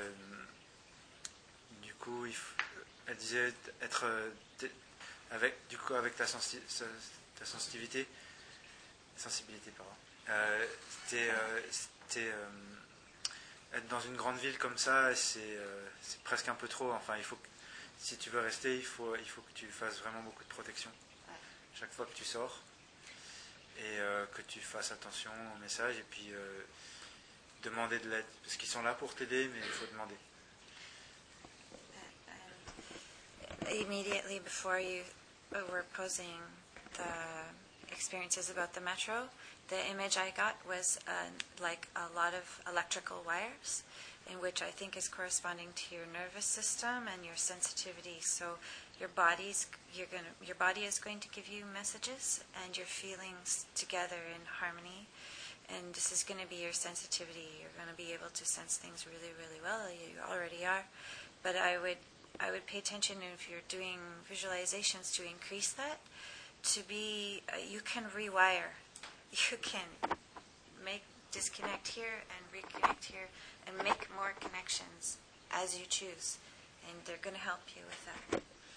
du coup, elle disait avec ta sensibilité, sensibilité, pardon. Être dans une grande ville comme ça, c'est presque un peu trop. Enfin, si tu veux rester, il faut que tu fasses vraiment beaucoup de protection chaque fois que tu sors, et que tu fasses attention aux messages, et puis demander de l'aide, parce qu'ils sont là pour t'aider, mais il faut demander. Immediately before you were posing the experiences about the metro, the image I got was like a lot of electrical wires, in which I think is corresponding to your nervous system and your sensitivity. So your body is going to give you messages, and your feelings together in harmony. And this is going to be your sensitivity. You're going to be able to sense things really, really well. You already are. But I would pay attention if you're doing visualizations to increase that. You can rewire. You can disconnect here and reconnect here and make more connections as you choose. And they're going to help you with that.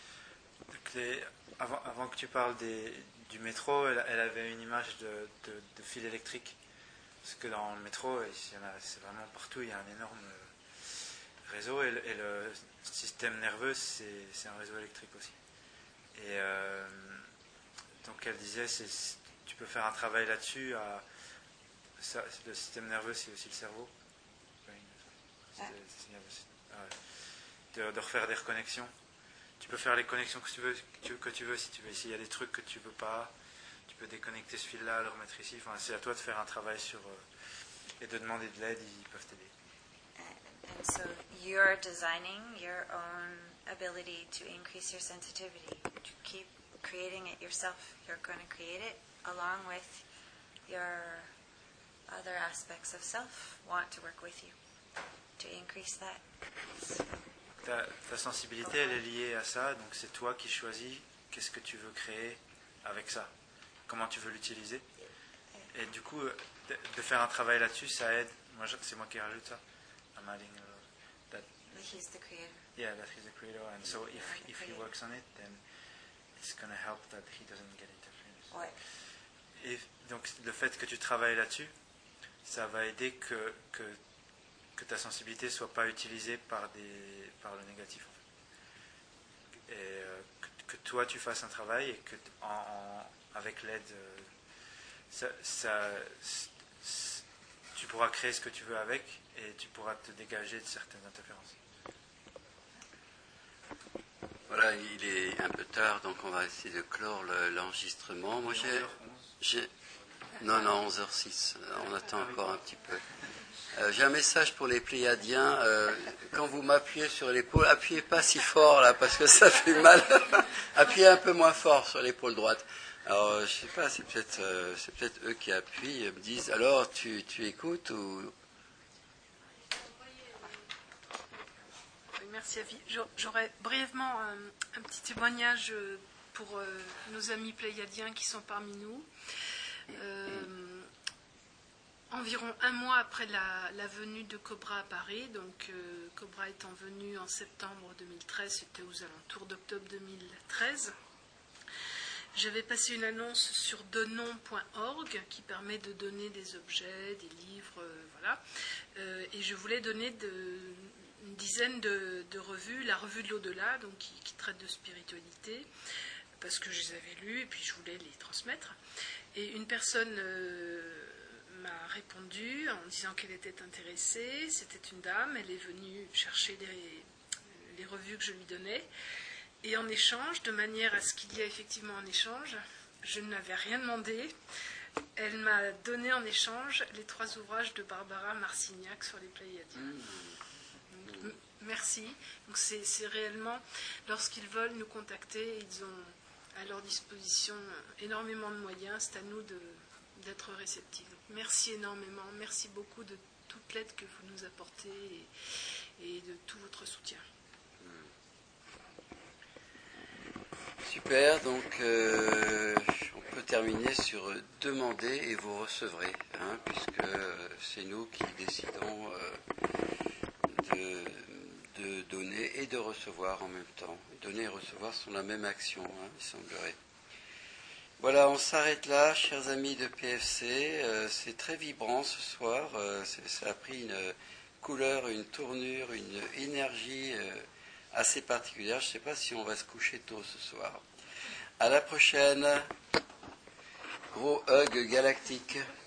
Donc avant que tu parles du métro, elle avait une image de fil électrique. Parce que dans le métro, c'est vraiment partout, il y a un énorme réseau, et le système nerveux, c'est un réseau électrique aussi. Et donc elle disait, tu peux faire un travail là-dessus. Le système nerveux, c'est aussi le cerveau. De refaire des reconnexions. Tu peux faire les connexions que tu veux si tu veux. S'il y a des trucs que tu veux pas, tu peux déconnecter ce fil-là, le remettre ici. Enfin, c'est à toi de faire un travail et de demander de l'aide, ils peuvent t'aider. And so you're designing your own ability to increase your sensitivity, to keep creating it yourself. You're going to create it along with your other aspects of self want to work with you to increase that. Ta sensibilité, elle est liée à ça, donc c'est toi qui choisis qu'est-ce que tu veux créer avec ça, comment tu veux l'utiliser. Et du coup, de faire un travail là-dessus, ça aide. C'est moi qui rajoute ça. I'm adding that. He's the creator. Yeah, that he's the creator, and so if he works on it, then it's going to help that he doesn't get interference. Ouais. Et donc le fait que tu travailles là-dessus, ça va aider que ta sensibilité soit pas utilisée par le négatif, en fait. Et que toi tu fasses un travail, et que avec l'aide, tu pourras créer ce que tu veux avec, et tu pourras te dégager de certaines interférences. Voilà, il est un peu tard, donc on va essayer de clore l'enregistrement. Moi, Non, 11h06. On attend encore un petit peu. J'ai un message pour les Pléiadiens. Quand vous m'appuyez sur l'épaule, appuyez pas si fort là, parce que ça fait mal. Appuyez un peu moins fort sur l'épaule droite. Alors, je sais pas, c'est peut-être eux qui appuient et me disent, alors, tu écoutes ou... Merci Avi. J'aurais brièvement un petit témoignage pour nos amis pléiadiens qui sont parmi nous. Environ un mois après la venue de Cobra à Paris, donc Cobra étant venu en septembre 2013, c'était aux alentours d'octobre 2013, j'avais passé une annonce sur donon.org qui permet de donner des objets, des livres, voilà. Et je voulais donner une dizaine de revues, la revue de l'au-delà, donc qui traite de spiritualité, parce que je les avais lues et puis je voulais les transmettre. Et une personne m'a répondu en disant qu'elle était intéressée. C'était une dame, elle est venue chercher les revues que je lui donnais. Et en échange, de manière à ce qu'il y ait effectivement un échange, je ne l'avais rien demandé. Elle m'a donné en échange les 3 ouvrages de Barbara Marcignac sur les Pléiadiens. Donc, merci. Donc c'est réellement, lorsqu'ils veulent nous contacter, ils ont à leur disposition énormément de moyens. C'est à nous d'être réceptifs. Donc, merci énormément. Merci beaucoup de toute l'aide que vous nous apportez et de tout votre soutien. Super, donc on peut terminer sur demander et vous recevrez, hein, puisque c'est nous qui décidons de donner et de recevoir en même temps. Donner et recevoir sont la même action, hein, il semblerait. Voilà, on s'arrête là, chers amis de PFC. C'est très vibrant ce soir. Ça a pris une couleur, une tournure, une énergie assez particulière. Je ne sais pas si on va se coucher tôt ce soir. À la prochaine. Gros hug galactique.